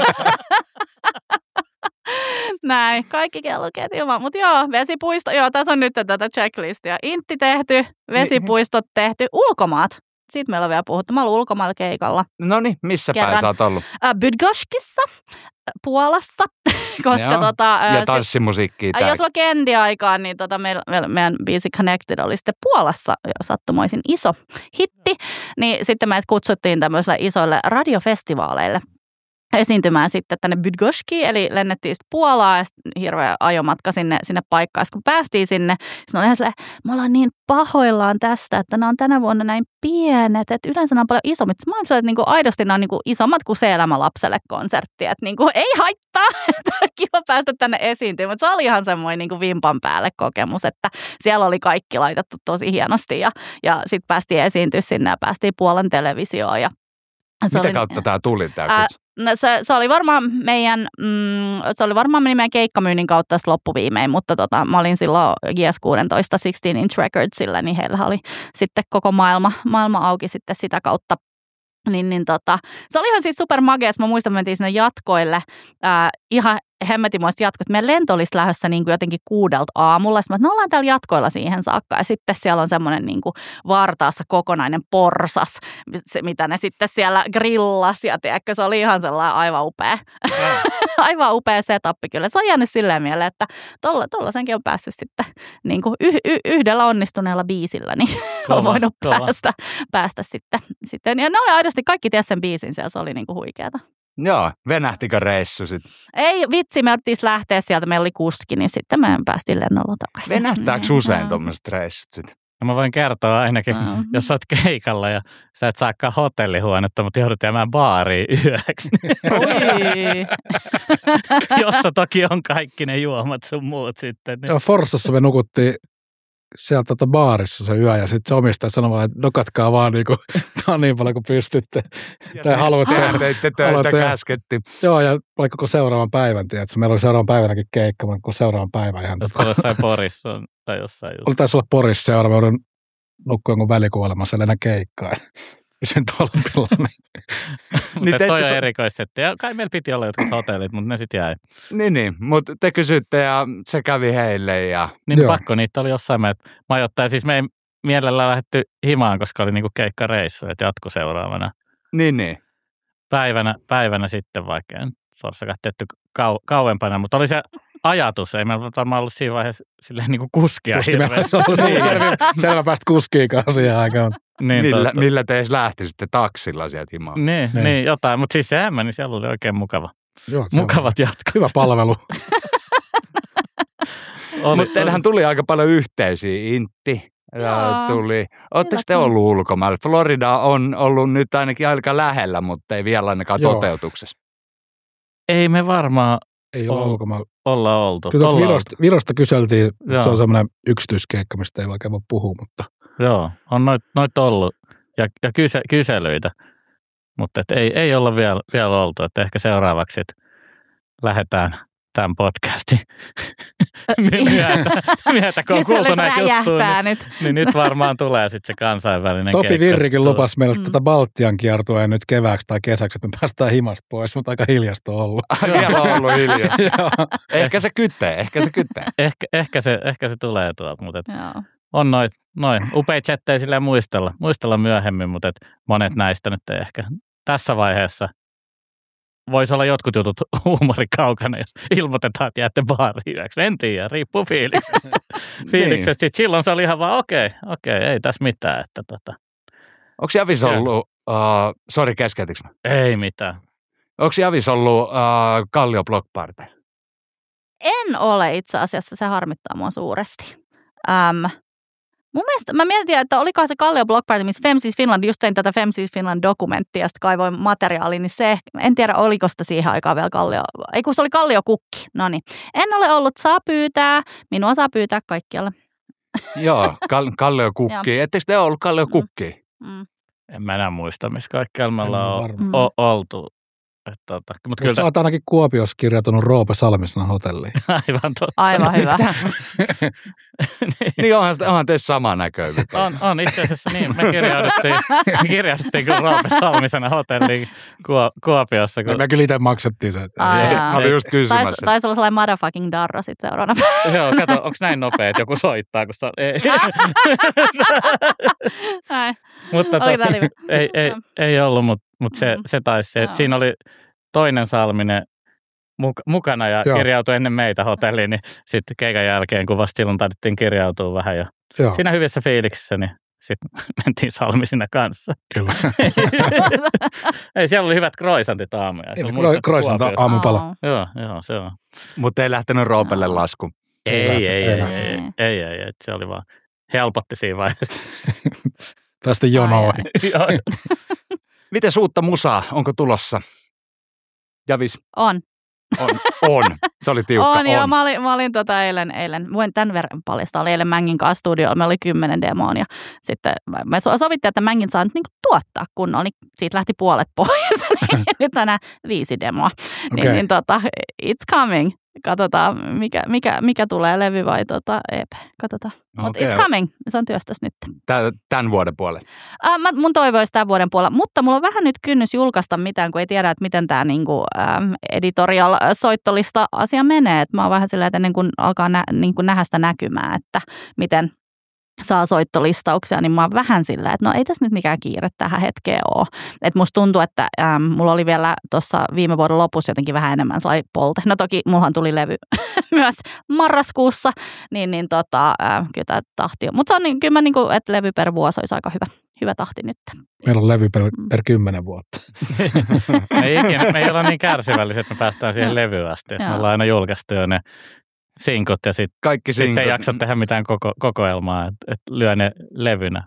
Näin, kaikki kellukkeet ilman. Mutta joo, vesipuisto, joo, tässä on nyt tätä checklistia. Intti tehty, vesipuistot tehty, ulkomaat. Siitä meillä on vielä puhuttu. Mä olen ulkomailla keikalla. No niin, missä päin sä oot ollut? Bydgoszkissa, Puolassa. Koska ja tanssimusiikkia. Ja jos Weekendi-aikaan, niin meidän biisi Connected oli sitten Puolassa sattumoisin iso hitti. Niin sitten meidät kutsuttiin tämmöisille isoille radiofestivaaleille esiintymään sitten tänne Bydgoszkiin, eli lennettiin sitten Puolaan ja hirveä ajomatka sinne paikkaan. Kun päästiin sinne, niin on ihan silleen, me ollaan niin pahoillaan tästä, että nämä on tänä vuonna näin pienet, että yleensä nämä on paljon isommat. Mä ajattelin, että niinku aidosti nämä on niinku isommat kuin se Elämä lapselle -konsertti, että niinku, ei haittaa, kiva päästä tänne esiintymään, mutta se oli ihan semmoinen niinku vimpan päälle kokemus, että siellä oli kaikki laitettu tosi hienosti ja sitten päästiin esiintyä sinne ja päästiin Puolan televisioon. Mitä kautta tämä tuli, tämä kutsu? No se oli varmaan meidän keikkamyynnin kautta loppuviimein, mutta mä olin silloin GS16 16 Inch Recordsilla, niin heillä oli sitten koko maailma auki sitten sitä kautta. Se oli ihan siis super mageas. Mä muistan, me mentiin sinne jatkoille, ihan hemmetimoista jatkot. Meidän lento olisi lähdössä niin kuin jotenkin 6 aamulla. Sitten me ollaan täällä jatkoilla siihen saakka. Ja sitten siellä on semmoinen niin kuin vartaassa kokonainen porsas, mitä ne sitten siellä grillasi. Ja tiedätkö, se oli ihan sellainen aivan upea. Aivan upea setappi kyllä. Se on jäänyt silleen mieleen, että tollasenkin on päässyt sitten niin kuin yhdellä onnistuneella biisillä, niin on voinut päästä sitten. Ja ne oli aidosti kaikki tiesi sen biisin siellä. Se oli niin kuin huikeata. Joo, venähtikö reissu sitten? Ei vitsi, me oltiin lähteä sieltä, meillä oli kuski, niin sitten me päästiin lennolla takaisin. Venähtääkö usein tuommoiset reissut sitten? No mä voin kertoa ainakin, jos sä oot keikalla ja sä et saakaan hotellihuonetta, mutta joudut jäämään baariin yöksi. Jossa toki on kaikki ne juomat sun muut sitten. Niin. Joo, Forssassa me nukuttiin sieltä baarissa se yö ja sitten se omistaja sanoi, että nokatkaa vaan tää on niin paljon kuin pystytte. Tai haluatte. Teitte töitä käsketti. Joo, ja oli koko seuraavan päivän, tiedätkö? Meillä oli seuraavan päivänäkin keikka, mutta seuraavan päivän ihan. Jossain Porissa tai jossain. Oli taisi olla Porissa seuraava. nukkui jonkun välikuolemassa ennen keikkaa. Sen tolpilla. Mutta toi on erikoisetti. Ja kai meillä piti olla jotkut hotellit, mutta ne sitten jäi. Niin, mutta te kysytte ja se kävi heille. Ja... Niin pakko niitä oli jossain majoittaa. Siis me ei mielellään lähdetty himaan, koska oli niinku keikkareissu, että jatku seuraavana. Niin. Päivänä sitten, vaikka en forssakaan tehty kauempana, mutta oli se ajatus. Ei meillä varmaan ollut siinä vaiheessa silleen niin kuin kuskia. Selvä päästä kuskiikaan siihen aikaan. Niin, millä te edes lähtisitte taksilla sieltä himaan? Niin, jotain. Mutta siis se niin siellä oli oikein mukavat jatkat. Hyvä palvelu. Mutta teillähän tuli aika paljon yhteisiä. Intti tuli. Oletteko te ollut ulkomailla? Florida on ollut nyt ainakin aika lähellä, mutta ei vielä ainakaan toteutuksessa. Ei me varmaan ei olla ulkomailla. Olla oltu. Kyllä Virosta kyseltiin, se on semmoinen yksityiskeikka, mistä ei oikein voi puhua, mutta... Joo, on noit ollut ja kyselyitä, mutta ei olla vielä oltu, että ehkä seuraavaksi lähdetään tämän podcastin myötä, kun on kuultu näitä juttuja, niin nyt varmaan tulee sitten se kansainvälinen Topi keikka. Virrikin lupasi meille tätä Baltian kiertueen nyt kevääksi tai kesäksi, että me päästään himasta pois, mutta aika hiljasta on ollut. Vielä on ollut hiljaa. Ehkä se kyttee. Ehkä se tulee tuolta, mutta on noin upeita settejä silleen muistella myöhemmin, mutta monet näistä nyt ei ehkä tässä vaiheessa. Voisi olla jotkut jutut huumorikaukana, jos ilmoitetaan, että jäätte baariin yöksi. En tiedä, riippuu fiiliksestä. Fiiliksestä. Silloin se oli ihan vaan okei, ei tässä mitään. Onko Javis ollut, sori keskeytinkö mä? Ei mitään. Onko Javis ollut Kallio Block Party? En ole itse asiassa, se harmittaa mua suuresti. Mun mielestä, mä mietin, että olikohan se Kallio Block Party, missä Femsis Finland, just tein tätä Femsis Finland -dokumenttia, ja sitten kaivoin materiaalia, niin se, en tiedä oliko sitä siihen aikaan vielä Kallio, ei kun se oli Kallio Kukki, no niin. En ole ollut, saa pyytää, minua saa pyytää kaikkialle. Joo, Kallio Kukki, ettekö te ole ollut Kallio Kukki? En mä enää muista, missä kaikkialla me ollaan oltu. Mutta kyllä sä oot ainakin Kuopiossa kirjautunut Roope Salmisena hotelliin. Aivan totta. Aivan hyvä. Niin onhan teissä sama näköinen. On itse asiassa niin. Me kirjauduttiin kuin Roope Salmisena hotelliin Kuopiossa. Me kyllä itse maksettiin se. Mä olin just kysymässä. Taisi olla sellainen motherfucking darra sitten seuraavana. Joo, kato, onko näin nopea, että joku soittaa, kun Mutta ei ollut, mutta se taisi. Siinä oli toinen Salminen mukana ja kirjautui ennen meitä hotelliin, niin sitten keikan jälkeen, kun vasta silloin taidettiin kirjautua vähän jo. Siinä hyvissä fiiliksissä, niin sitten mentiin Salmisina kanssa. Kyllä. Ei, siellä oli hyvät kroisantit aamuja. Kroisanta aamupala. Joo, se on. Mutta ei lähtenyt Roopelle lasku. Ei. Se oli vaan helpotti siinä vaiheessa. Tästä jonoihin. Miten uutta musaa? Onko tulossa? Javis? On. Se oli tiukka. On. Joo, mä olin eilen, voin tämän verran paljastaa, oli eilen Mängin kanssa studiolla, me oli 10 demoa ja sitten me sovittiin, että Mängin saa nyt niin tuottaa kunnolla, niin siitä lähti puolet pois, niin nyt on nämä 5 demoa. Okay. Niin, it's coming. Katsotaan, mikä tulee, levy vai EP. Katsotaan. Mutta it's coming. Se on työstös nyt. Tämän vuoden puolella? Mun toivoisi tämän vuoden puolella. Mutta mulla on vähän nyt kynnys julkaista mitään, kun ei tiedä, että miten tämä niinku, editorial-soittolista asia menee. Et mä oon vähän silleen, että ennen kuin alkaa nähdä sitä näkymää, että miten saa soittolistauksia, niin mä oon vähän sillä, että no ei tässä nyt mikään kiire tähän hetkeen ole. Että musta tuntuu, että mulla oli vielä tuossa viime vuoden lopussa jotenkin vähän enemmän sellainen polte. No toki mullahan tuli levy myös marraskuussa, niin kyllä tämä tahti on. Mutta se on niin, kyllä niin kuin, että levy per vuosi olisi aika hyvä tahti nyt. Meillä on levy per 10 vuotta. Me ei olla niin kärsivällisiä, että me päästään siihen levyyn asti. Me ollaan aina julkaistu jo ne sinkut ja sitten ei jaksa tehdä mitään kokoelmaa, että lyö ne levynä.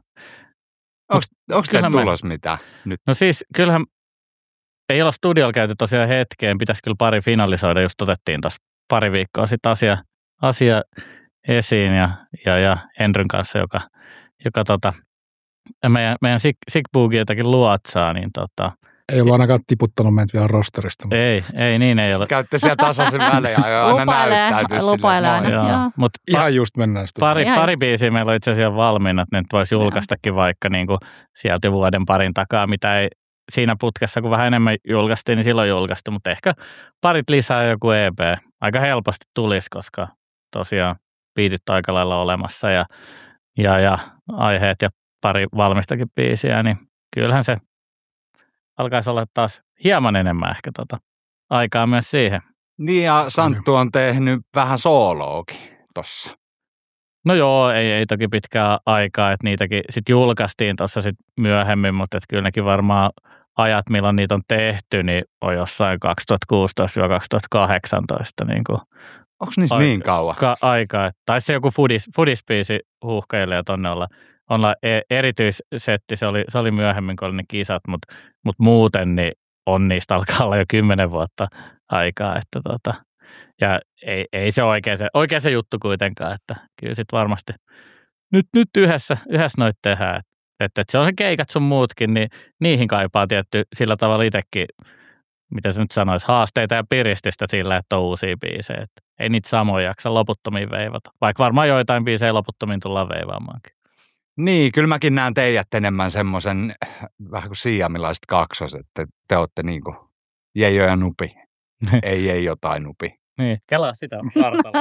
Onko teillä tulossa mitään nyt? No siis kyllähän ei olla studiolla käyty tosiaan hetkeen, pitäisi kyllä pari finalisoida, just otettiin tuossa pari viikkoa sitten asia esiin ja Endryn kanssa, joka meidän Sick Boogie jotakin luotsaa, niin Ei ollut ainakaan tiputtanut meitä vielä rosterista. Ei, niin ei ole. Käytte siellä tasaisen väliä ja aina näyttäytyy silleen. Ihan just mennään sitä. Pari biisiä meillä on itse asiassa valmiina, että ne voisi julkaistakin vaikka niin kuin sieltä vuoden parin takaa, mitä ei siinä putkessa, kun vähän enemmän julkaistiin, niin silloin julkaistu, mutta ehkä parit lisää joku EP. Aika helposti tulisi, koska tosiaan biitit on aika lailla olemassa ja aiheet ja pari valmistakin biisiä, niin kyllähän se alkaisi olla taas hieman enemmän ehkä aikaa myös siihen. Niin ja Santtu on tehnyt vähän soolookin tossa. No joo, ei toki pitkää aikaa, että niitäkin sitten julkaistiin tuossa sit myöhemmin, mutta kyllä nekin varmaan ajat, milloin niitä on tehty, niin on jossain 2016-2018. Niin onko niistä niin kauan? Aikaa. Tai se joku foodispiisi huuhkajille ja tonne olla erityissetti, se oli myöhemmin, kun oli ne kisat, mutta muuten niin on niistä alkaa olla jo 10 vuotta aikaa, että ja ei se oikea se juttu kuitenkaan, että kyllä sitten varmasti nyt yhdessä noita tehdään, että se on se keikat sun muutkin, niin niihin kaipaa tietty sillä tavalla itsekin, mitä se nyt sanoisi, haasteita ja piristystä sillä, että on uusia biisejä, että ei niitä samoja jaksa loputtomiin veivata, vaikka varmaan joitain biisejä loputtomiin tullaan veivaamaankin. Niin, kyllä mäkin näen teidät enemmän semmoisen vähän kuin siamilaiset kaksoset, että te olette niin kuin Jeijo ja Nupi, ei jotain Nupi. Niin, kelaa sitä kartalla.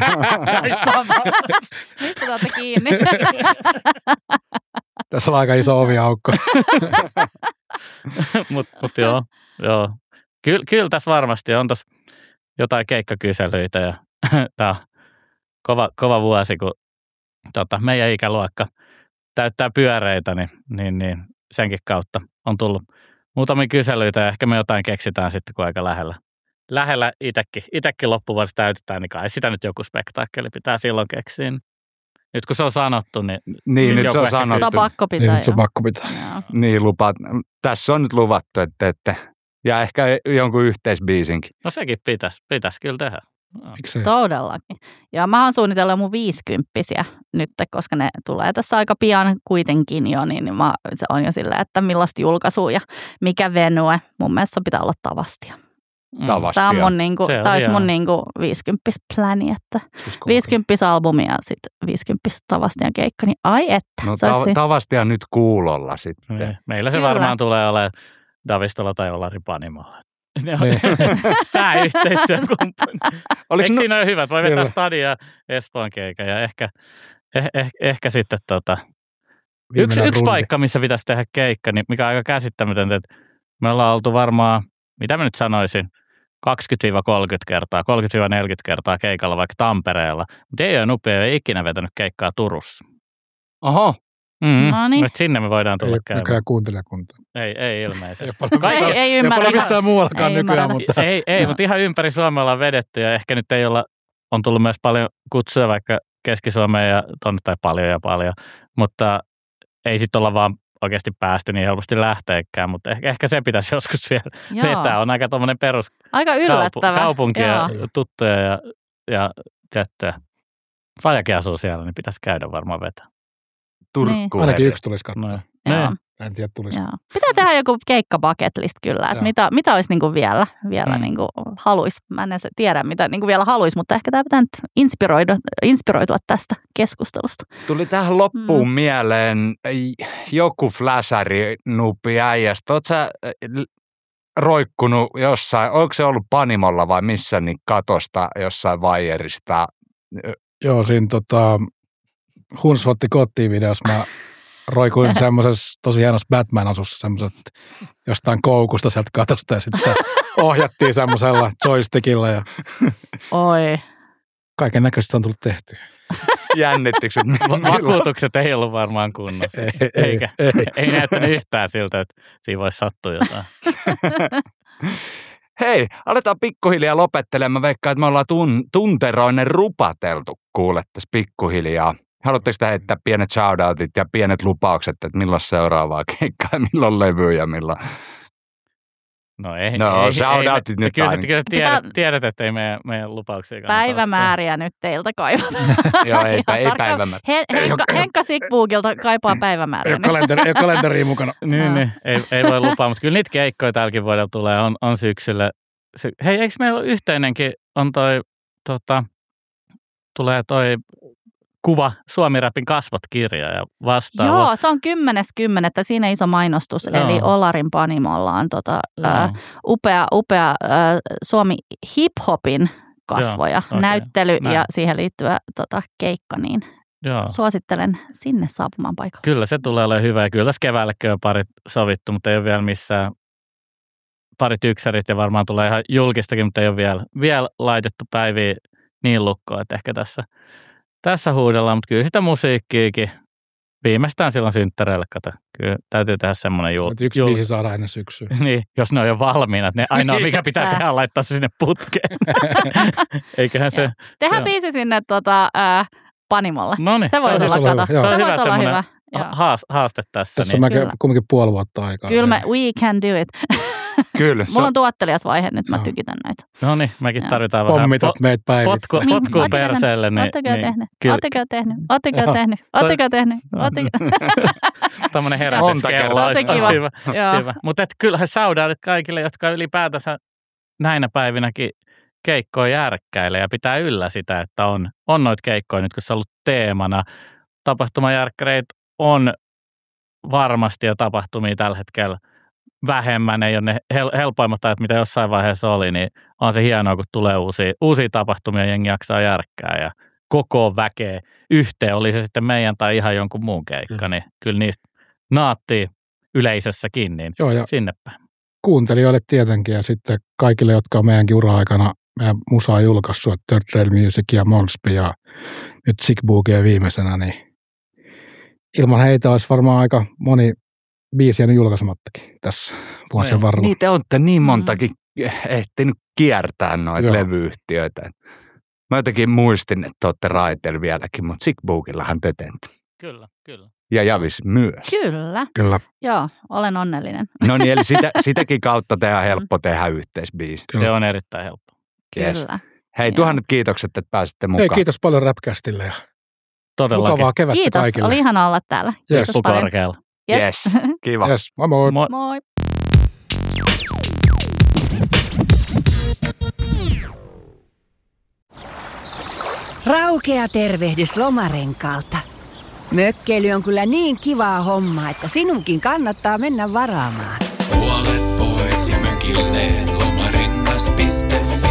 Mistä te olette kiinni? Tässä on aika iso oviaukko. Mut joo. Kyllä tässä varmasti on tuossa jotain keikkakyselyitä ja tämä on kova vuosi, kun meidän ikäluokka täyttää pyöreitä, niin senkin kautta on tullut muutamia kyselyitä ja ehkä me jotain keksitään sitten, kun aika lähellä itsekin loppuvuodesta täytetään, niin kai sitä nyt joku spektaakkeli pitää silloin keksiä. Nyt kun se on sanottu, niin nyt se on sanottu. Se on pakko pitää. Niin, se on pakko pitää. Niin, lupaat. Tässä on nyt luvattu, että ja ehkä jonkun yhteisbiisinkin. No sekin pitäisi kyllä tehdä. Todellakin. Ja mä oon suunnitellut mun 50-vuotiaita nyt, koska ne tulee tässä aika pian kuitenkin jo, niin se on jo silleen, että millaista julkaisua ja mikä venue. Mun mielestä pitää olla Tavastia. Tämä on mun, olisi mun 50-pläni, että 50-albumi ja sitten 50-Tavastian keikka, niin ai että. No Tavastia nyt kuulolla sitten. Meillä se varmaan tulee olemaan Davistolla tai Olari Panimolla. Tämä yhteistyökumppani. Eikö siinä ole hyvät? Voi vetää Stadia Espoon keikan ja ehkä sitten yksi paikka, missä pitäisi tehdä keikka, niin mikä on aika käsittämätöntä, että me ollaan oltu varmaan, mitä mä nyt sanoisin, 20-30 kertaa, 30-40 kertaa keikalla vaikka Tampereella, mutta ei ole Nupi ei ikinä vetänyt keikkaa Turussa. Oho. No niin. Sinne me voidaan tulla käymään. Nykyään kuuntelijakunta. Ei ilmeisesti. Ei ymmärrä. Ei missään muuallakaan nykyään. Mutta. Mutta ihan ympäri Suomea ollaan vedetty ja ehkä nyt ei olla, on tullut myös paljon kutsuja vaikka Keski-Suomeen ja tonne tai paljon, mutta ei sitten olla vaan oikeasti päästy niin helposti lähteekään, mutta ehkä se pitäisi joskus vielä vetää. On aika tuommoinen perus aika yllättävä. Kaupunkia ja tuttuja ja tiettyjä. Fajakin asuu siellä, niin pitäisi käydä varmaan vetää. Turkuun. Niin. Ainakin yksi tulisi katsoa. No. En tiedä, tulisiko. Pitää tehdä joku keikka bucket list kyllä, että mitä olisi niinku vielä niinku haluaisi. Mä en tiedä, mitä niinku vielä haluaisi, mutta ehkä tämä pitää nyt inspiroitua tästä keskustelusta. Tuli tähän loppuun mieleen joku fläsäri Nupi äijästä. Oletko sä roikkunut jossain, onko se ollut Panimolla vai missä, niin katosta jossain vaijerista? Joo, siinä Hunsvotti kotiin -videossa mä roikuin semmoisessa tosi hienossa Batman-asussa semmoiset jostain koukusta sieltä katosta ja sitten sitä ohjattiin semmoisella joystickilla ja kaiken näköistä on tullut tehtyä. Jännittikö? Vakuutukset ei ollut varmaan kunnossa. Ei näyttänyt yhtään siltä, että siinä voisi sattua jotain. Hei, aletaan pikkuhiljaa lopettelemaan. Mä veikkaan, että me ollaan tunteroinen rupateltu kuule tässä pikkuhiljaa. Haluatteko te heittää pienet shoutoutit ja pienet lupaukset, että milloin seuraavaa keikkaa ja milloin levyä ja milloin? No ei. No shoutoutit nyt kyllä aina. tiedät, että ei meidän lupauksia kannata. Päivämääriä nyt teiltä kaivata. Joo, ei päivämääriä. Henkka Sigboogilta kaipaa päivämääriä. Ei ole kalenteria mukana. Niin, ei voi lupaa, mutta kyllä niitä keikkoja tälläkin vuodella tulee, on syksyllä. Hei, eikö meillä ole yhteinenkin, on tulee toi kuva Suomi-räpin kasvot-kirja ja vastaava. Joo, se on 10.10. Siinä iso mainostus, eli Olarin Panimolla on upea Suomi hip-hopin kasvoja, näyttely ja siihen liittyvä keikka, niin suosittelen sinne saapumaan paikalle. Kyllä se tulee olemaan hyvä ja kyllä tässä keväälläkin on parit sovittu, mutta ei ole vielä missään parit yksärit ja varmaan tulee ihan julkistakin, mutta ei ole vielä laitettu päiviä niin lukkoon, että ehkä tässä huudellaan, mutta kyllä sitä musiikkiikin viimeistään silloin synttäreille, kato. Kyllä täytyy tehdä semmoinen yksi biisi saadaan ennen syksyä. Niin, jos ne on jo valmiina, että ne ainoa mikä pitää tehdä on laittaa se sinne putkeen. Eiköhän se... Tehdään biisi sinne Panimolle. Noniin, se voisi olla, kato. Se voisi olla hyvä. Haaste tässä. Tässä on kumminkin puoli vuotta aikaa. Kyllä we can do it. Kyllä. Mulla on tuottelias vaihe nyt, mä tykitän näitä. No niin, mekin tarvitaan vähän pommitat meitä päivit. Potkuu perseelle. Ootteko tehnyt? Tämmöinen herätyskello olisi hyvä. Mutta kyllähän shoutoutit kaikille, jotka ylipäätänsä näinä päivinäkin keikkoja järkkäilee ja pitää yllä sitä, että on noita keikkoja nyt, kun se on ollut teemana. Tapahtumajärkkäreitä on varmasti ja tapahtumia tällä hetkellä vähemmän, ei ole ne helpoimmat ajat, mitä jossain vaiheessa oli, niin on se hienoa, kun tulee uusia tapahtumia, jengi jaksaa järkkää ja koko väkeä yhteen, oli se sitten meidän tai ihan jonkun muun keikka, niin kyllä niistä naattii yleisössäkin, niin sinne päin. Kuuntelijoille tietenkin ja sitten kaikille, jotka on meidänkin ura-aikana meidän musaa julkaissut, Third Rail Music ja Monspi ja nyt Sigboogien viimeisenä, niin ilman heitä olisi varmaan aika moni biisi jäänyt julkaisemattakin tässä vuosien varrella. Niitä olette niin montakin ehtinyt kiertää noita levyyhtiöitä. Mä jotenkin muistin, että olette Raiteilla vieläkin, mutta Sigboogillahan tötentä. Kyllä. Ja Javis myös. Kyllä. Joo, olen onnellinen. No niin, eli sitäkin kautta tehdään helppo tehdä yhteisbiisi. Kyllä. Se on erittäin helppo. Yes. Kyllä. Hei, tuhannet kiitokset, että pääsitte mukaan. Hei, kiitos paljon Rapcastille ja todellakin. Mukavaa kevättä kiitos, kaikille. Oli ihana olla täällä. Yes. Kiitos korkealla. Yes. Kiva. Yes. Moi. Moi. Raukea tervehdys Lomarenkaalta. Mökkeily on kyllä niin kivaa hommaa, että sinunkin kannattaa mennä varaamaan. Puolet pois ja mökilleen lomarengas.fi.